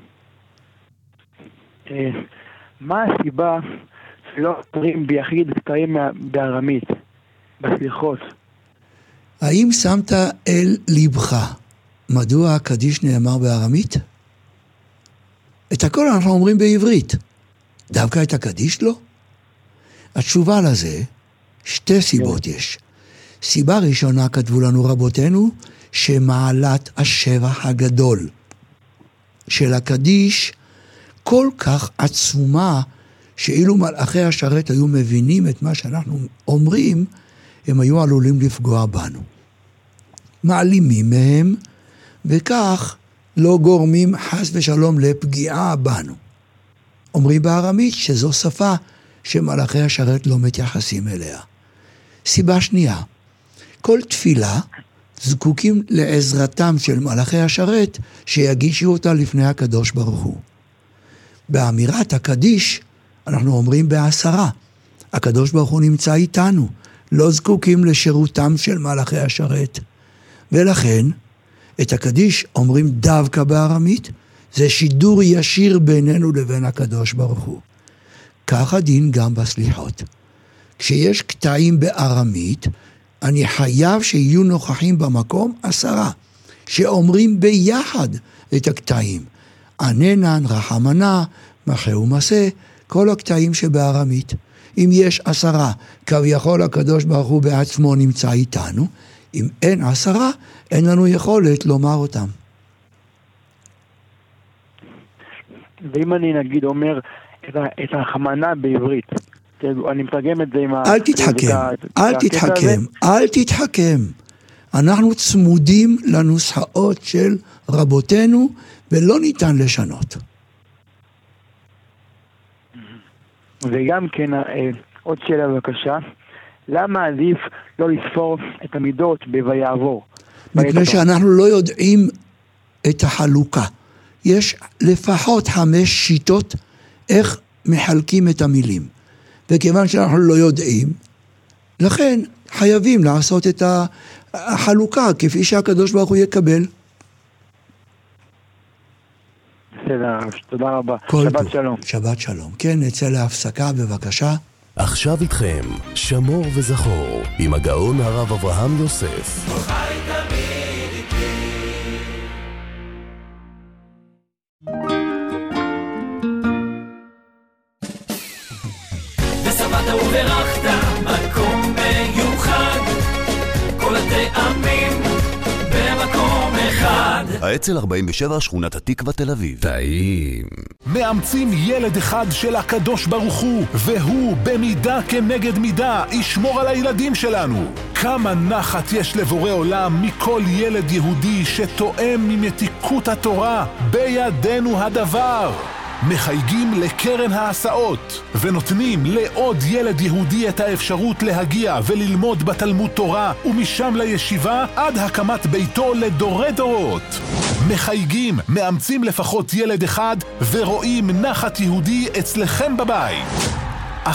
מה הסיבה שלא אומרים ביחיד קטעים בארמית, בסליחות? האם שמת אל לבך מדוע הקדיש נאמר בארמית? את הכל אנחנו אומרים בעברית. דווקא את הקדיש לא? התשובה לזה, 2 סיבות יש. סיבה ראשונה כתבו לנו רבותינו, שמעלת השבח הגדול של הקדיש כל כך עצומה, שאילו מלאכי השרת היו מבינים את מה שאנחנו אומרים, הם היו עלולים לפגוע בנו. מעלימים מהם, וכך לא גורמים חס ושלום לפגיעה בנו. אומרים בארמית שזו שפה שמלאכי השרת לא מתייחסים אליה. סיבה שנייה, כל תפילה זקוקים לעזרתם של מלאכי השרת שיגישו אותה לפני הקדוש ברוך הוא. באמירת הקדיש אנחנו אומרים ב10. הקדוש ברוך הוא נמצא איתנו, לא זקוקים לשירותם של מלאכי השרת. ולכן את הקדיש אומרים דווקא בארמית, זה שידור ישיר בינינו לבין הקדוש ברוך הוא. כך הדין גם בסליחות. כשיש קטעים בארמית, אני חייב שיהיו נוכחים במקום 10, שאומרים ביחד את הקטעים. עננן, רחמנה, מחה ומסה, כל הקטעים שבארמית. אם יש 10, כביכול הקדוש ברוך הוא בעצמו נמצא איתנו. אם אין 10, אין לנו יכולת לומר אותם. ואם אני נגיד אומר את החמנה בעברית, אני מתרגם את זה עם אל תתחכם. אנחנו צמודים לנוסחאות של רבותינו, ולא ניתן לשנות. וגם כן, עוד שאלה בבקשה, למה עדיף לא לספור את המידות בויעבור? מפני שאנחנו לא יודעים את החלוקה. יש לפחות 5 שיטות איך מחלקים את המילים. וכיוון שאנחנו לא יודעים, לכן חייבים לעשות את החלוקה כפי שהקדוש ברוך הוא יקבל. בסדר, תודה רבה. שבת שלום. שבת שלום. כן, נצא להפסקה בבקשה. עכשיו איתכם, שמור וזכור, עם הגאון הרב אברהם יוסף. ושבעת וברכת מקום מיוחד, כל הטעמים במקום אחד. האצ"ל 47, שכונת התקווה, תל אביב. טעים. מאמצים ילד אחד של הקדוש ברוך הוא, והוא במידה כנגד מידה ישמור על הילדים שלנו. כמה נחת יש לבורא עולם מכל ילד יהודי שתואם ממתיקות התורה. בידינו הדבר. מחייגים לקרן ההסעות ונותנים לעוד ילד יהודי את האפשרות להגיע וללמוד בתלמוד תורה ומשם לישיבה עד הקמת ביתו לדורי דורות. מחייגים, מאמצים לפחות ילד אחד ורואים נחת יהודי אצלכם בבית. 1-750-66-22.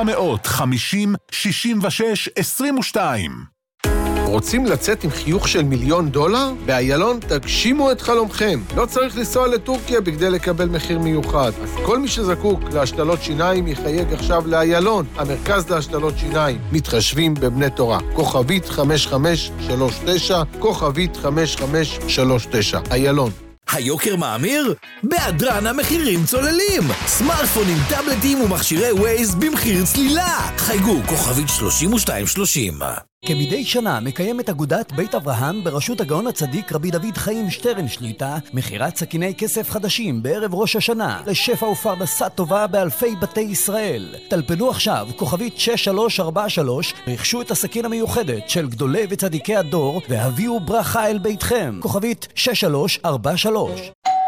רוצים לצאת עם חיוך של $1,000,000? באיילון תגשימו את חלומכם. לא צריך לנסוע לטורקיה בכדי לקבל מחיר מיוחד. אז כל מי שזקוק להשתלות שיניים יחייג עכשיו לאיילון, המרכז להשתלות שיניים. מתחשבים בבני תורה. כוכבית 5539, כוכבית 5539. איילון. היוקר מאמיר? בהדרן המחירים צוללים! סמארטפונים, טאבלטים ומכשירי ווייז במחיר צלילה! חייגו כוכבית 3230. כמדי שנה מקיימת אגודת בית אברהם בראשות הגאון הצדיק רבי דוד חיים שטרן שליטה מחירת סכיני כסף חדשים בערב ראש השנה לשפע ופרנסה טובה באלפי בתי ישראל. טלפנו עכשיו כוכבית 6343, רכשו את הסכין המיוחדת של גדולי וצדיקי הדור והביאו ברכה אל ביתכם. כוכבית 6343.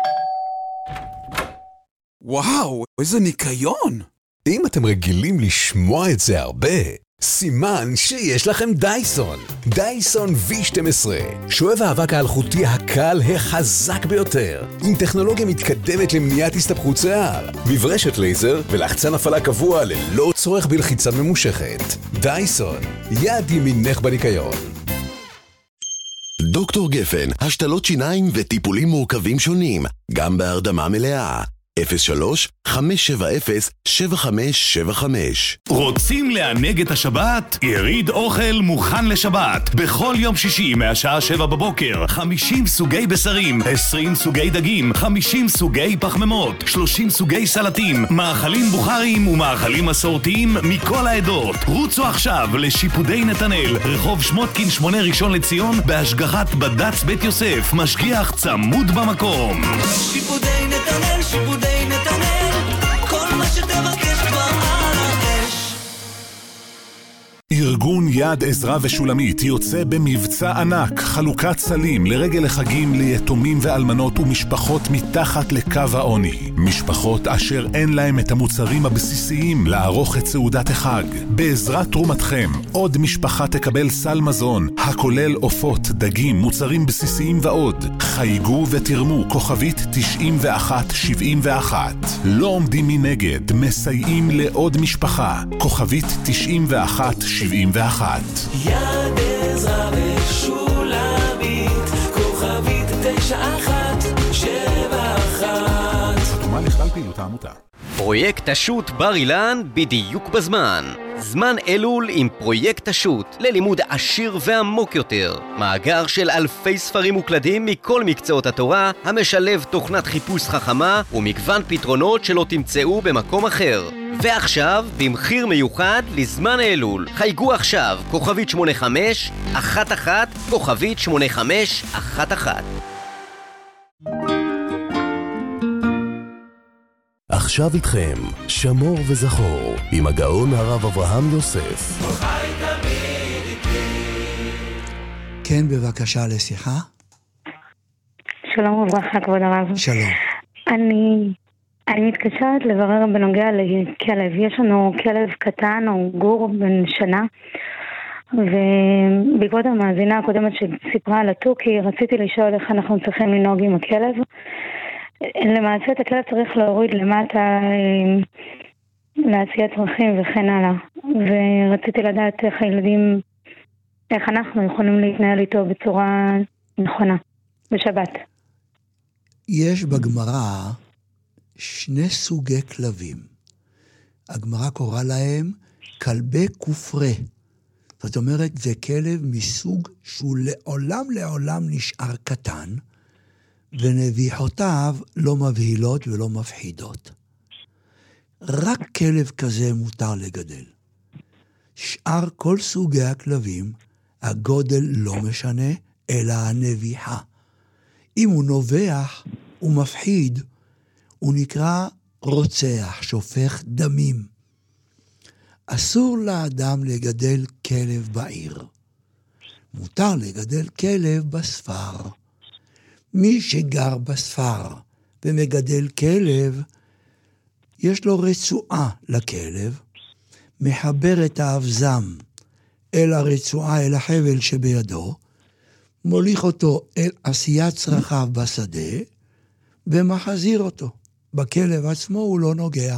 וואו, איזה ניקיון! אם אתם רגילים לשמוע את זה הרבה, סימן שיש לכם דייסון. דייסון V12, שואב האבק האלחוטי הקל החזק ביותר, עם טכנולוגיה מתקדמת למניעת הסתבכות שיער, מברשת לייזר ולחצן הפעלה קבוע ללא צורך בלחיצה ממושכת. דייסון, יד ימינך בניקיון. דוקטור גפן, השתלות שיניים וטיפולים מורכבים שונים, גם בהרדמה מלאה. 03-570-7575. רוצים לענג את השבת? יריד אוכל מוכן לשבת. בכל יום שישי מהשעה 7 בבוקר 50 סוגי בשרים, 20 סוגי דגים, 50 סוגי פחמימות, 30 סוגי סלטים, מאכלים בוכריים ומאכלים מסורתיים מכל העדות. רוצו עכשיו לשיפודי נתנאל, רחוב שמותקין 8 ראשון לציון, בהשגחת בד"ץ בית יוסף, משגיח צמוד במקום. שיפודי נתנאל, שיפודי נתנאל, כל מה שתבקש כבר על האש. ארגון יד עזרא ושולמית יוצא במבצע ענק, חלוקת סלים לרגל החגים ליתומים ואלמנות ומשפחות מתחת לקו העוני. משפחות אשר אין להם את המוצרים הבסיסיים לערוך את סעודת החג. בעזרת תרומתכם, עוד משפחה תקבל סל מזון, הכולל עופות, דגים, מוצרים בסיסיים ועוד. חייגו ותרמו כוכבית 9171. לא עומדים מנגד, מסייעים לעוד משפחה. כוכבית 9171. יד עזרא ושולמית, כוכבית 9171. חתומה לכלל פעילות העמותה. פרויקט השו"ת בר אילן בדיוק בזמן. זמן אלול עם פרויקט השו"ת ללימוד עשיר ועמוק יותר. מאגר של אלפי ספרים וקלדים מכל מקצועות התורה, המשלב תוכנת חיפוש חכמה ומגוון פתרונות שלא תמצאו במקום אחר. ועכשיו, במחיר מיוחד לזמן אלול. חייגו עכשיו, כוכבית 8511, כוכבית 8511. עכשיו איתכם, שמור וזכור, עם הגאון הרב אברהם יוסף. כן, בבקשה לשיחה. שלום וברכה, כבוד הרב. שלום. אני מתקשרת לברר בנוגע לכלב. יש לנו כלב קטן או גור בן שנה, ובעקבות המאזינה הקודמת שסיפרה על התוכי, רציתי לשאול איך אנחנו צריכים לנהוג עם הכלב. למעשה את הכלב צריך להוריד למטה לעשיית צרכים וכן הלאה, ורציתי לדעת איך אנחנו יכולים להתנהל איתו בצורה נכונה בשבת. יש בגמרא שני סוגי כלבים. הגמרא קורא להם כלבי כופרה. זאת אומרת, זה כלב מסוג שהוא לעולם נשאר קטן, ונביחותיו לא מבהילות ולא מפחידות. רק כלב כזה מותר לגדל. שאר כל סוגי הכלבים, הגודל לא משנה, אלא הנביחה. אם הוא נובח ומפחיד, הוא נקרא רוצח, שופך דמים. אסור לאדם לגדל כלב בעיר. מותר לגדל כלב בספר. מי שגר בספר ומגדל כלב, יש לו רצועה לכלב, מחבר את האבזם אל הרצועה, אל החבל שבידו, מוליך אותו אל עשיית צרכיו בשדה, ומחזיר אותו. בכלב עצמו הוא לא נוגע.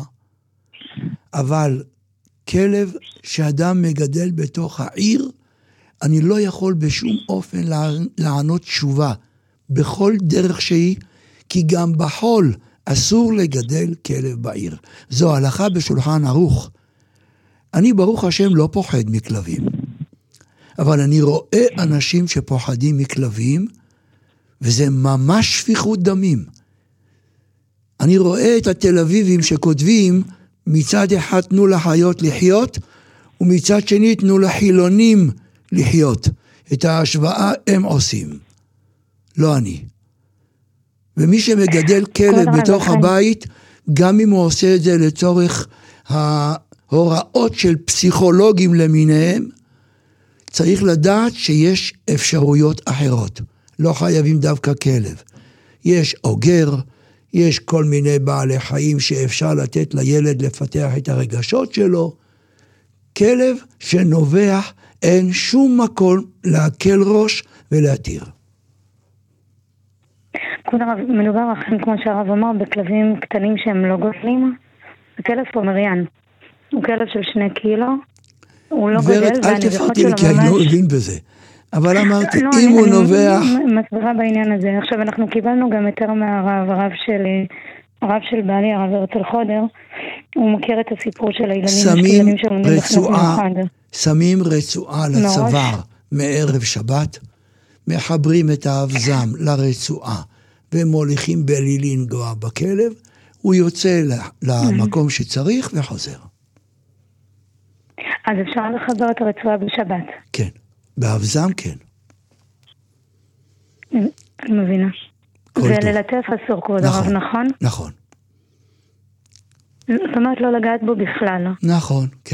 אבל כלב שאדם מגדל בתוך העיר, אני לא יכול בשום אופן לענות תשובה, בכל דרך שהיא, כי גם בחול אסור לגדל כלב בעיר. זו הלכה בשולחן ערוך. אני ברוך השם לא פוחד מכלבים, אבל אני רואה אנשים שפוחדים מכלבים, וזה ממש שפיכות דמים. אני רואה את התל אביבים שכותבים, מצד אחד תנו לחיות לחיות, ומצד שני תנו לחילונים לחיות. את ההשוואה הם עושים. לא אני. ומי שמגדל כלב בתוך הבית, גם אם הוא עושה את זה לצורך ההוראות של פסיכולוגים למיניהם, צריך לדעת שיש אפשרויות אחרות. לא חייבים דווקא כלב. יש אוגר, יש כל מיני בעלי חיים שאפשר לתת לילד לפתח את הרגשות שלו. כלב שנובח, אין שום מקום להקל ראש ולהתיר. כבוד הרב, מדובר אכן, כמו שהרב אמר, בכלבים קטנים שהם לא גודלים. הכלב פומריאן. הוא כלב של 2 קילו. הוא לא גודל, אל תפרטי לי, כי אני לא מבין בזה. אבל אמרתי, אם הוא נובח... אני מסבירה בעניין הזה. עכשיו, אנחנו קיבלנו גם יותר מהרב, הרב של בעלי, הרב הרצל חודר. הוא מכיר את הסיפור של הילדים שמים רצועה לצוואר מערב שבת, מחברים את האבזם לרצועה, ומוליכים בלילין גואה בכלב, הוא יוצא למקום שצריך וחוזר. אז אפשר לחבר את הרצועה בשבת? כן, באבזם כן. אני מבינה. וללטף אסור, כבוד הרב, נכון? נכון. זאת אומרת לא לגעת בו בכלל. נכון, כן.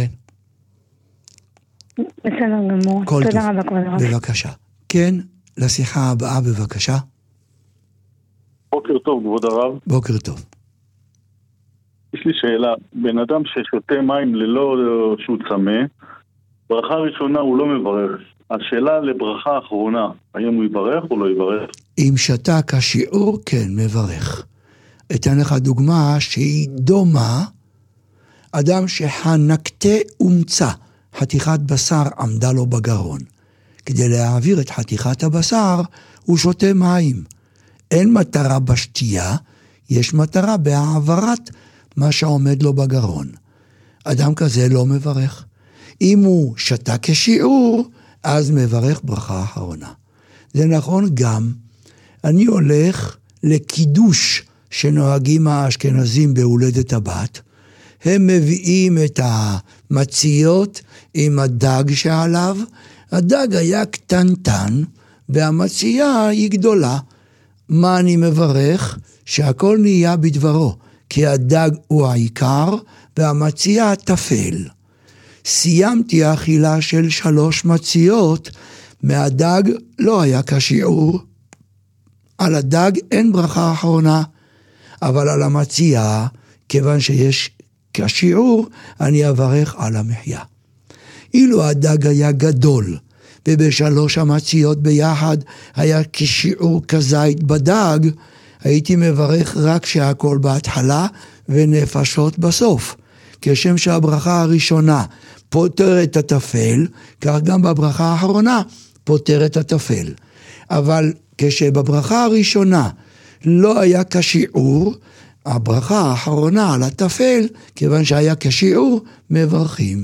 בסדר גמור. תודה רבה, כבוד הרב. בבקשה. כן, לשיחה הבאה, בבקשה. בוקר טוב, כבוד הרב. בוקר טוב. יש לי שאלה, בן אדם ששותה מים ללא שהוא צמא, ברכה ראשונה הוא לא מברך. השאלה לברכה האחרונה, האם הוא יברך או לא יברך? אם שתה כשיעור, כן, מברך. אתן לך דוגמה שהיא דומה, אדם שחנקתה ומצא, חתיכת בשר עמדה לו בגרון. כדי להעביר את חתיכת הבשר, הוא שותה מים. אין מטרה בשתייה, יש מטרה בהעברת מה שעומד לו בגרון. אדם כזה לא מברך. אם הוא שתה כשיעור, אז מברך ברכה האחרונה. זה נכון גם, אני הולך לקידוש שנוהגים האשכנזים בהולדת הבת, הם מביאים את המציות עם הדג שעליו, הדג היה קטנטן, והמצייה היא גדולה. מה אני מברך? שהכל נהיה בדברו, כי הדג הוא העיקר, והמצייה תפל. סיימתי אכילה של 3 מציות, מהדג לא היה כשיעור. על הדג אין ברכה אחרונה, אבל על המצייה, כיוון שיש כשיעור, אני אברך על המחיה. אילו הדג היה גדול, וב3 המציות ביחד היה כשיעור כזית בדג, הייתי מברך רק שהכל בהתחלה ונפשות בסוף. כשם שהברכה הראשונה פותרת את התפל, כך גם בברכה האחרונה פותרת את התפל. אבל כשבברכה הראשונה לא היה כשיעור, הברכה האחרונה על התפל, כיוון שהיה כשיעור, מברכים.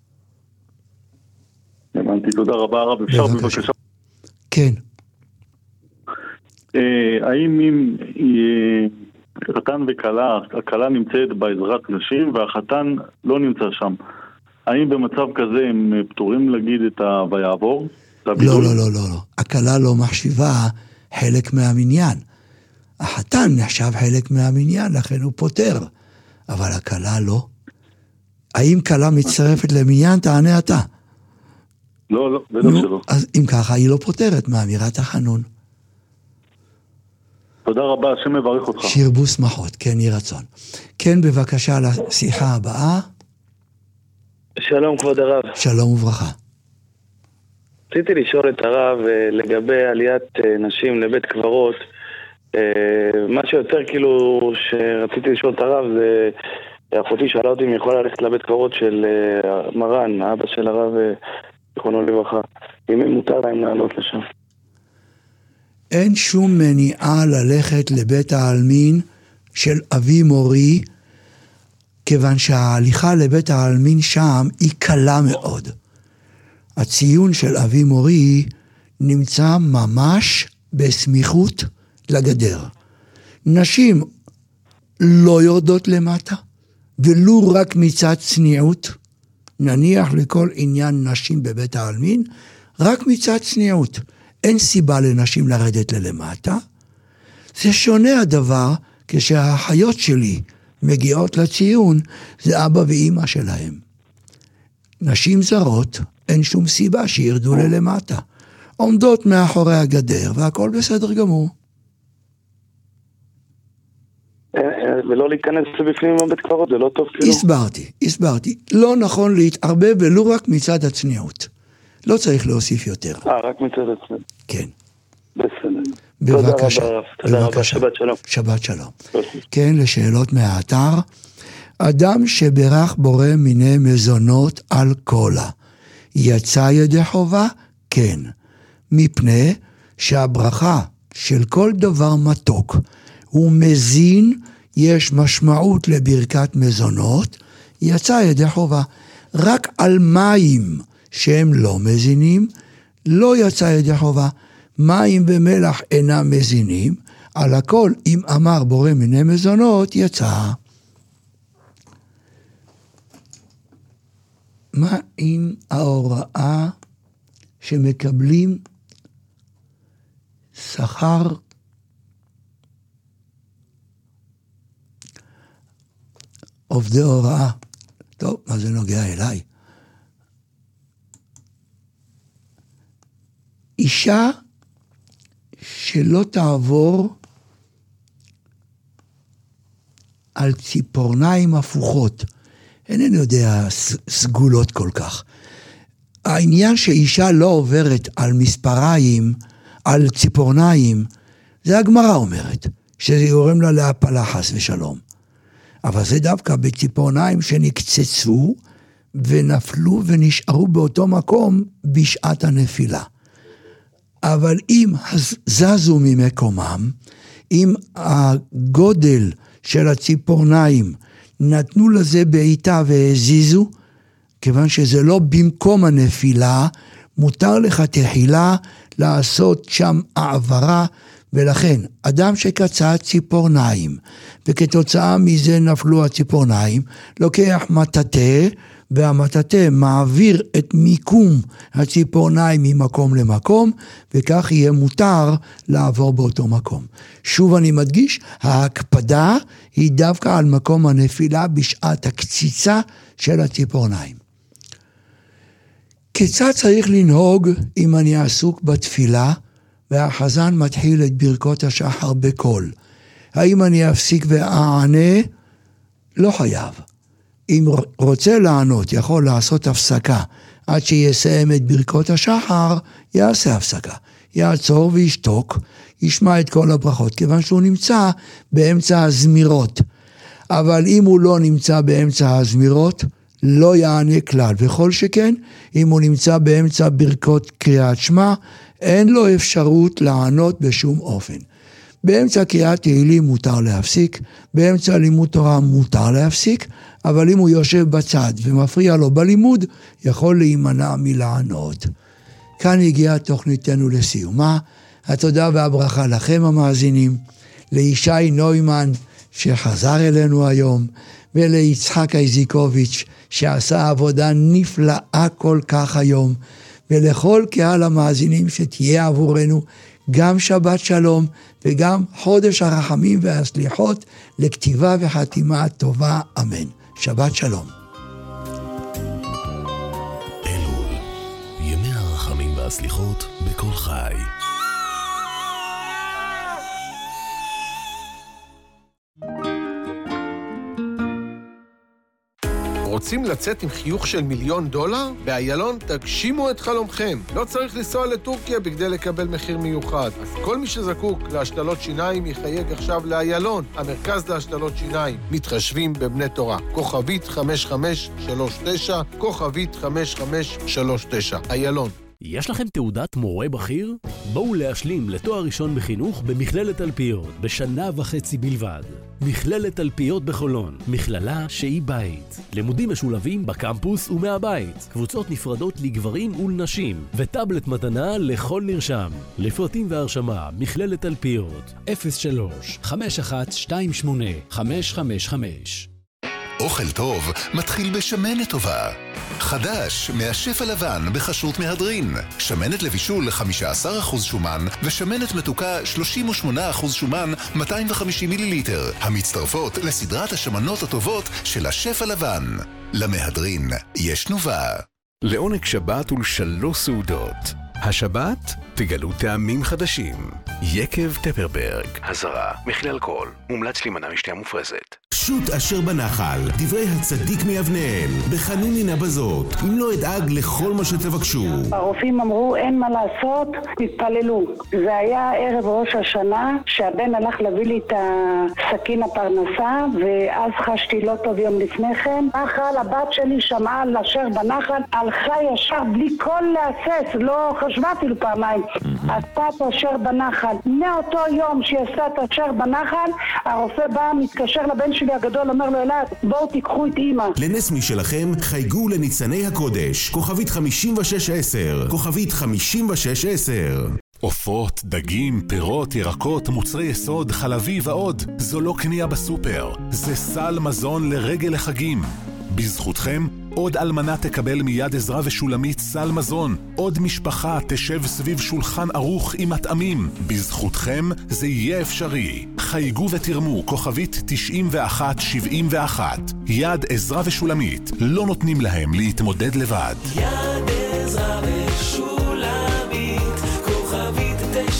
הבנתי, תודה רבה הרב. אפשר בבקשה? כן. האם אם חתן וכלה, הכלה נמצאת בעזרת נשים והחתן לא נמצא שם, האם במצב כזה הם פטורים להגיד את ויעבור? לא. הכלה לא מחשיבה חלק מהמניין. החתן נחשב חלק מהמניין, לכן הוא פותר. אבל הכלה לא. האם כלה מצטרפת למניין? תענה אתה. לא, בטח שלא. אז אם ככה, היא לא פותרת מאמירת החנון. תודה רבה, השם מברך אותך. שירבו שמחות, כן, יהי רצון. כן, בבקשה לשיחה הבאה. שלום כבוד הרב. שלום וברכה. רציתי לשאול את הרב לגבי עליית נשים לבית קברות. מה שיותר כאילו שרציתי לשאול את הרב זה, אחותי שאלה אותי אם יכולה ללכת לבית קברות של מרן, האבא של הרב זיכרונו לברכה, אם מותר להם לעלות לשם. אין שום מניעה ללכת לבית העלמין של אבי מורי, כיוון שההליכה לבית העלמין שם היא קלה מאוד. הציון של אבי מורי נמצא ממש בסמיכות לגדר. נשים לא יורדות למטה, ולו רק מצד צניעות, נניח לכל עניין נשים בבית העלמין, רק מצד צניעות. אין סיבה לנשים לרדת ללמטה. זה שונה הדבר כשהאחיות שלי מגיעות לציון, זה אבא ואמא שלהם. נשים זרות, אין שום סיבה שירדו ללמטה. עומדות מאחורי הגדר, והכל בסדר גמור. ולא להיכנס בפנים בבית קברות, זה לא טוב כאילו? הסברתי. לא נכון להתערבב ולא רק מצד הצניעות. לא צריך להוסיף יותר. רק מצד הצניעות. כן. בסדר. בבקשה. תודה רבה, שבת שלום. שבת שלום. כן, לשאלות מהאתר. אדם שברך בורא מיני מזונות על קולה, יצא ידי חובה? כן. מפני שהברכה של כל דבר מתוק הוא מזין, יש משמעות לברכת מזונות, יצא ידי חובה. רק על מים שהם לא מזינים, לא יצא ידי חובה. מים ומלח אינם מזינים, על הכל אם אמר בורא מיני מזונות יצא. מה עם ההוראה שמקבלים שכר עובדי הוראה? טוב, מה זה נוגע אליי? אישה שלא תעבור על ציפורניים הפוכות, אינני יודע, סגולות כל כך. העניין שאישה לא עוברת על מספריים, על ציפורניים, זה הגמרא אומרת, שזה יורם לה להפלה חס ושלום. אבל זה דווקא בציפורניים שנקצצו ונפלו ונשארו באותו מקום בשעת הנפילה. אבל אם זזו ממקומם, אם הגודל של הציפורניים נתנו לזה בעיטה והזיזו, כיוון שזה לא במקום הנפילה, מותר לך תחילה לעשות שם העברה ולכן, אדם שקצה ציפורניים, וכתוצאה מזה נפלו הציפורניים, לוקח מטאטא, והמטאטא מעביר את מיקום הציפורניים ממקום למקום, וכך יהיה מותר לעבור באותו מקום. שוב אני מדגיש, ההקפדה היא דווקא על מקום הנפילה בשעת הקציצה של הציפורניים. כיצד צריך לנהוג אם אני עסוק בתפילה, והחזן מתחיל את ברכות השחר בקול? האם אני אפסיק ואענה? לא חייב. אם רוצה לענות, יכול לעשות הפסקה עד שיסיים את ברכות השחר, יעשה הפסקה. יעצור וישתוק, ישמע את כל הברכות, כיוון שהוא נמצא באמצע הזמירות. אבל אם הוא לא נמצא באמצע הזמירות, לא יענה כלל. וכל שכן, אם הוא נמצא באמצע ברכות קריאת שמע, אין לו אפשרות לענות בשום אופן. באמצע קריאת תהילים מותר להפסיק, באמצע לימוד תורה מותר להפסיק, אבל אם הוא יושב בצד ומפריע לו בלימוד, יכול להימנע מלענות. כאן הגיעה תוכניתנו לסיומה. התודה והברכה לכם המאזינים, לישי נוימן שחזר אלינו היום, וליצחק איזיקוביץ' שעשה עבודה נפלאה כל כך היום, ולכל קהל המאזינים שתהיה עבורנו גם שבת שלום וגם חודש הרחמים והסליחות לכתיבה וחתימה טובה, אמן. שבת שלום. אלול, ימי הרחמים והסליחות בכל חי. רוצים לצאת עם חיוך של $1,000,000? באיילון תגשימו את חלומכם. לא צריך לנסוע לטורקיה בכדי לקבל מחיר מיוחד. אז כל מי שזקוק להשתלות שיניים יחייג עכשיו לאיילון, המרכז להשתלות שיניים. מתחשבים בבני תורה. כוכבית 5539, כוכבית 5539. איילון. יש לכם תעודת מורה בכיר? בואו להשלים לתואר ראשון בחינוך במכללת תלפיות, בשנה וחצי בלבד. מכללת תלפיות בחולון, מכללה שהיא בית. לימודים משולבים בקמפוס ומהבית. קבוצות נפרדות לגברים ולנשים, וטאבלט מתנה לכל נרשם. לפרטים והרשמה, מכללת תלפיות, 03-5128-555. אוכל טוב מתחיל בשמנת טובה. חדש, מהשף הלבן בחסות מהדרין. שמנת לבישול 15% שומן ושמנת מתוקה 38% שומן 250 מיליליטר, המצטרפות לסדרת השמנות הטובות של השף הלבן. למהדרין יש תנובה. לעונג שבת ולשלוש סעודות. השבת תגלו טעמים חדשים. יקב טפרברג. הזרה, מכיל אלכוהול. מומלץ להימנע משתייה מופרזת. שוט אשר בנחל, דברי הצדיק מיבנאל, בחנונינה בזאת, אם לא אדאג לכל מה שתבקשו. הרופאים אמרו, אין מה לעשות, תתפללו. זה היה ערב ראש השנה, שהבן הלך להביא לי את הסכין הפרנסה, ואז חשתי לא טוב יום לפני כן. נחל, הבת שלי שמעה על אשר בנחל, הלכה ישר בלי כל להסס, לא חשבה אפילו פעמיים. עשתה את אשר בנחל. מאותו יום שהיא עשתה את אשר בנחל, הרופא בא, מתקשר לבן שלי הגדול, אומר לו, אלעד, בואו תיקחו את אמא. לנס משלכם, חייגו לניצני הקודש, כוכבית 5610, כוכבית 5610. עופות, דגים, פירות, ירקות, מוצרי יסוד, חלבי ועוד. זו לא קנייה בסופר, זה סל מזון לרגל החגים. בזכותכם, עוד אלמנה תקבל מיד עזרא ושולמית סל מזון. עוד משפחה תשב סביב שולחן ערוך עם מטעמים. בזכותכם זה יהיה אפשרי. חייגו ותרמו כוכבית 9171. יד עזרא ושולמית. לא נותנים להם להתמודד לבד. יד עזרא ושולמית, כוכבית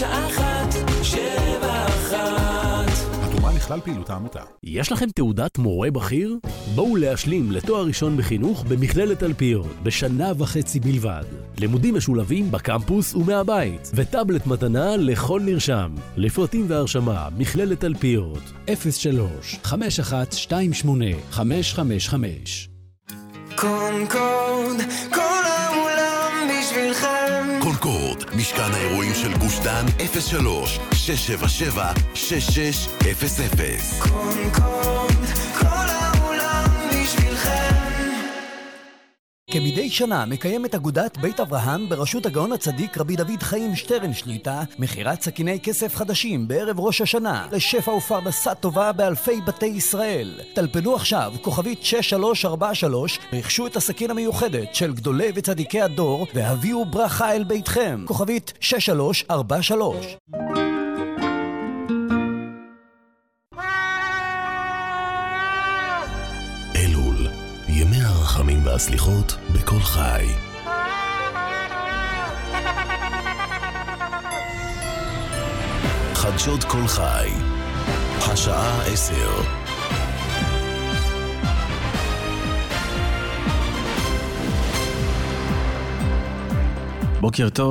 9171. לכלל פעילות העמותה. יש לכם תעודת מורה בכיר? בואו להשלים לתואר ראשון בחינוך במכללת תלפיות, בשנה וחצי בלבד. לימודים משולבים בקמפוס ומהבית, וטאבלט מתנה לכל נרשם. לפרטים והרשמה, מכללת תלפיות, 03-5128-555. קונקורד, כל העולם בשבילכם. קונקורד, משכן האירועים של גוש דן, 03-677-6600. קונקורד, כל העולם בשבילכם. מדי שנה מקיימת אגודת בית אברהם בראשות הגאון הצדיק רבי דוד חיים שטרן שליטה מכירת סכיני כסף חדשים בערב ראש השנה לשפע ופרנסה טובה באלפי בתי ישראל. טלפנו עכשיו כוכבית 6343, רכשו את הסכין המיוחדת של גדולי וצדיקי הדור והביאו ברכה אל ביתכם. כוכבית 6343. אלול, ימי הרחמים והסליחות בכל חי. חדשות כל חי, השעה 10. בוקר טוב.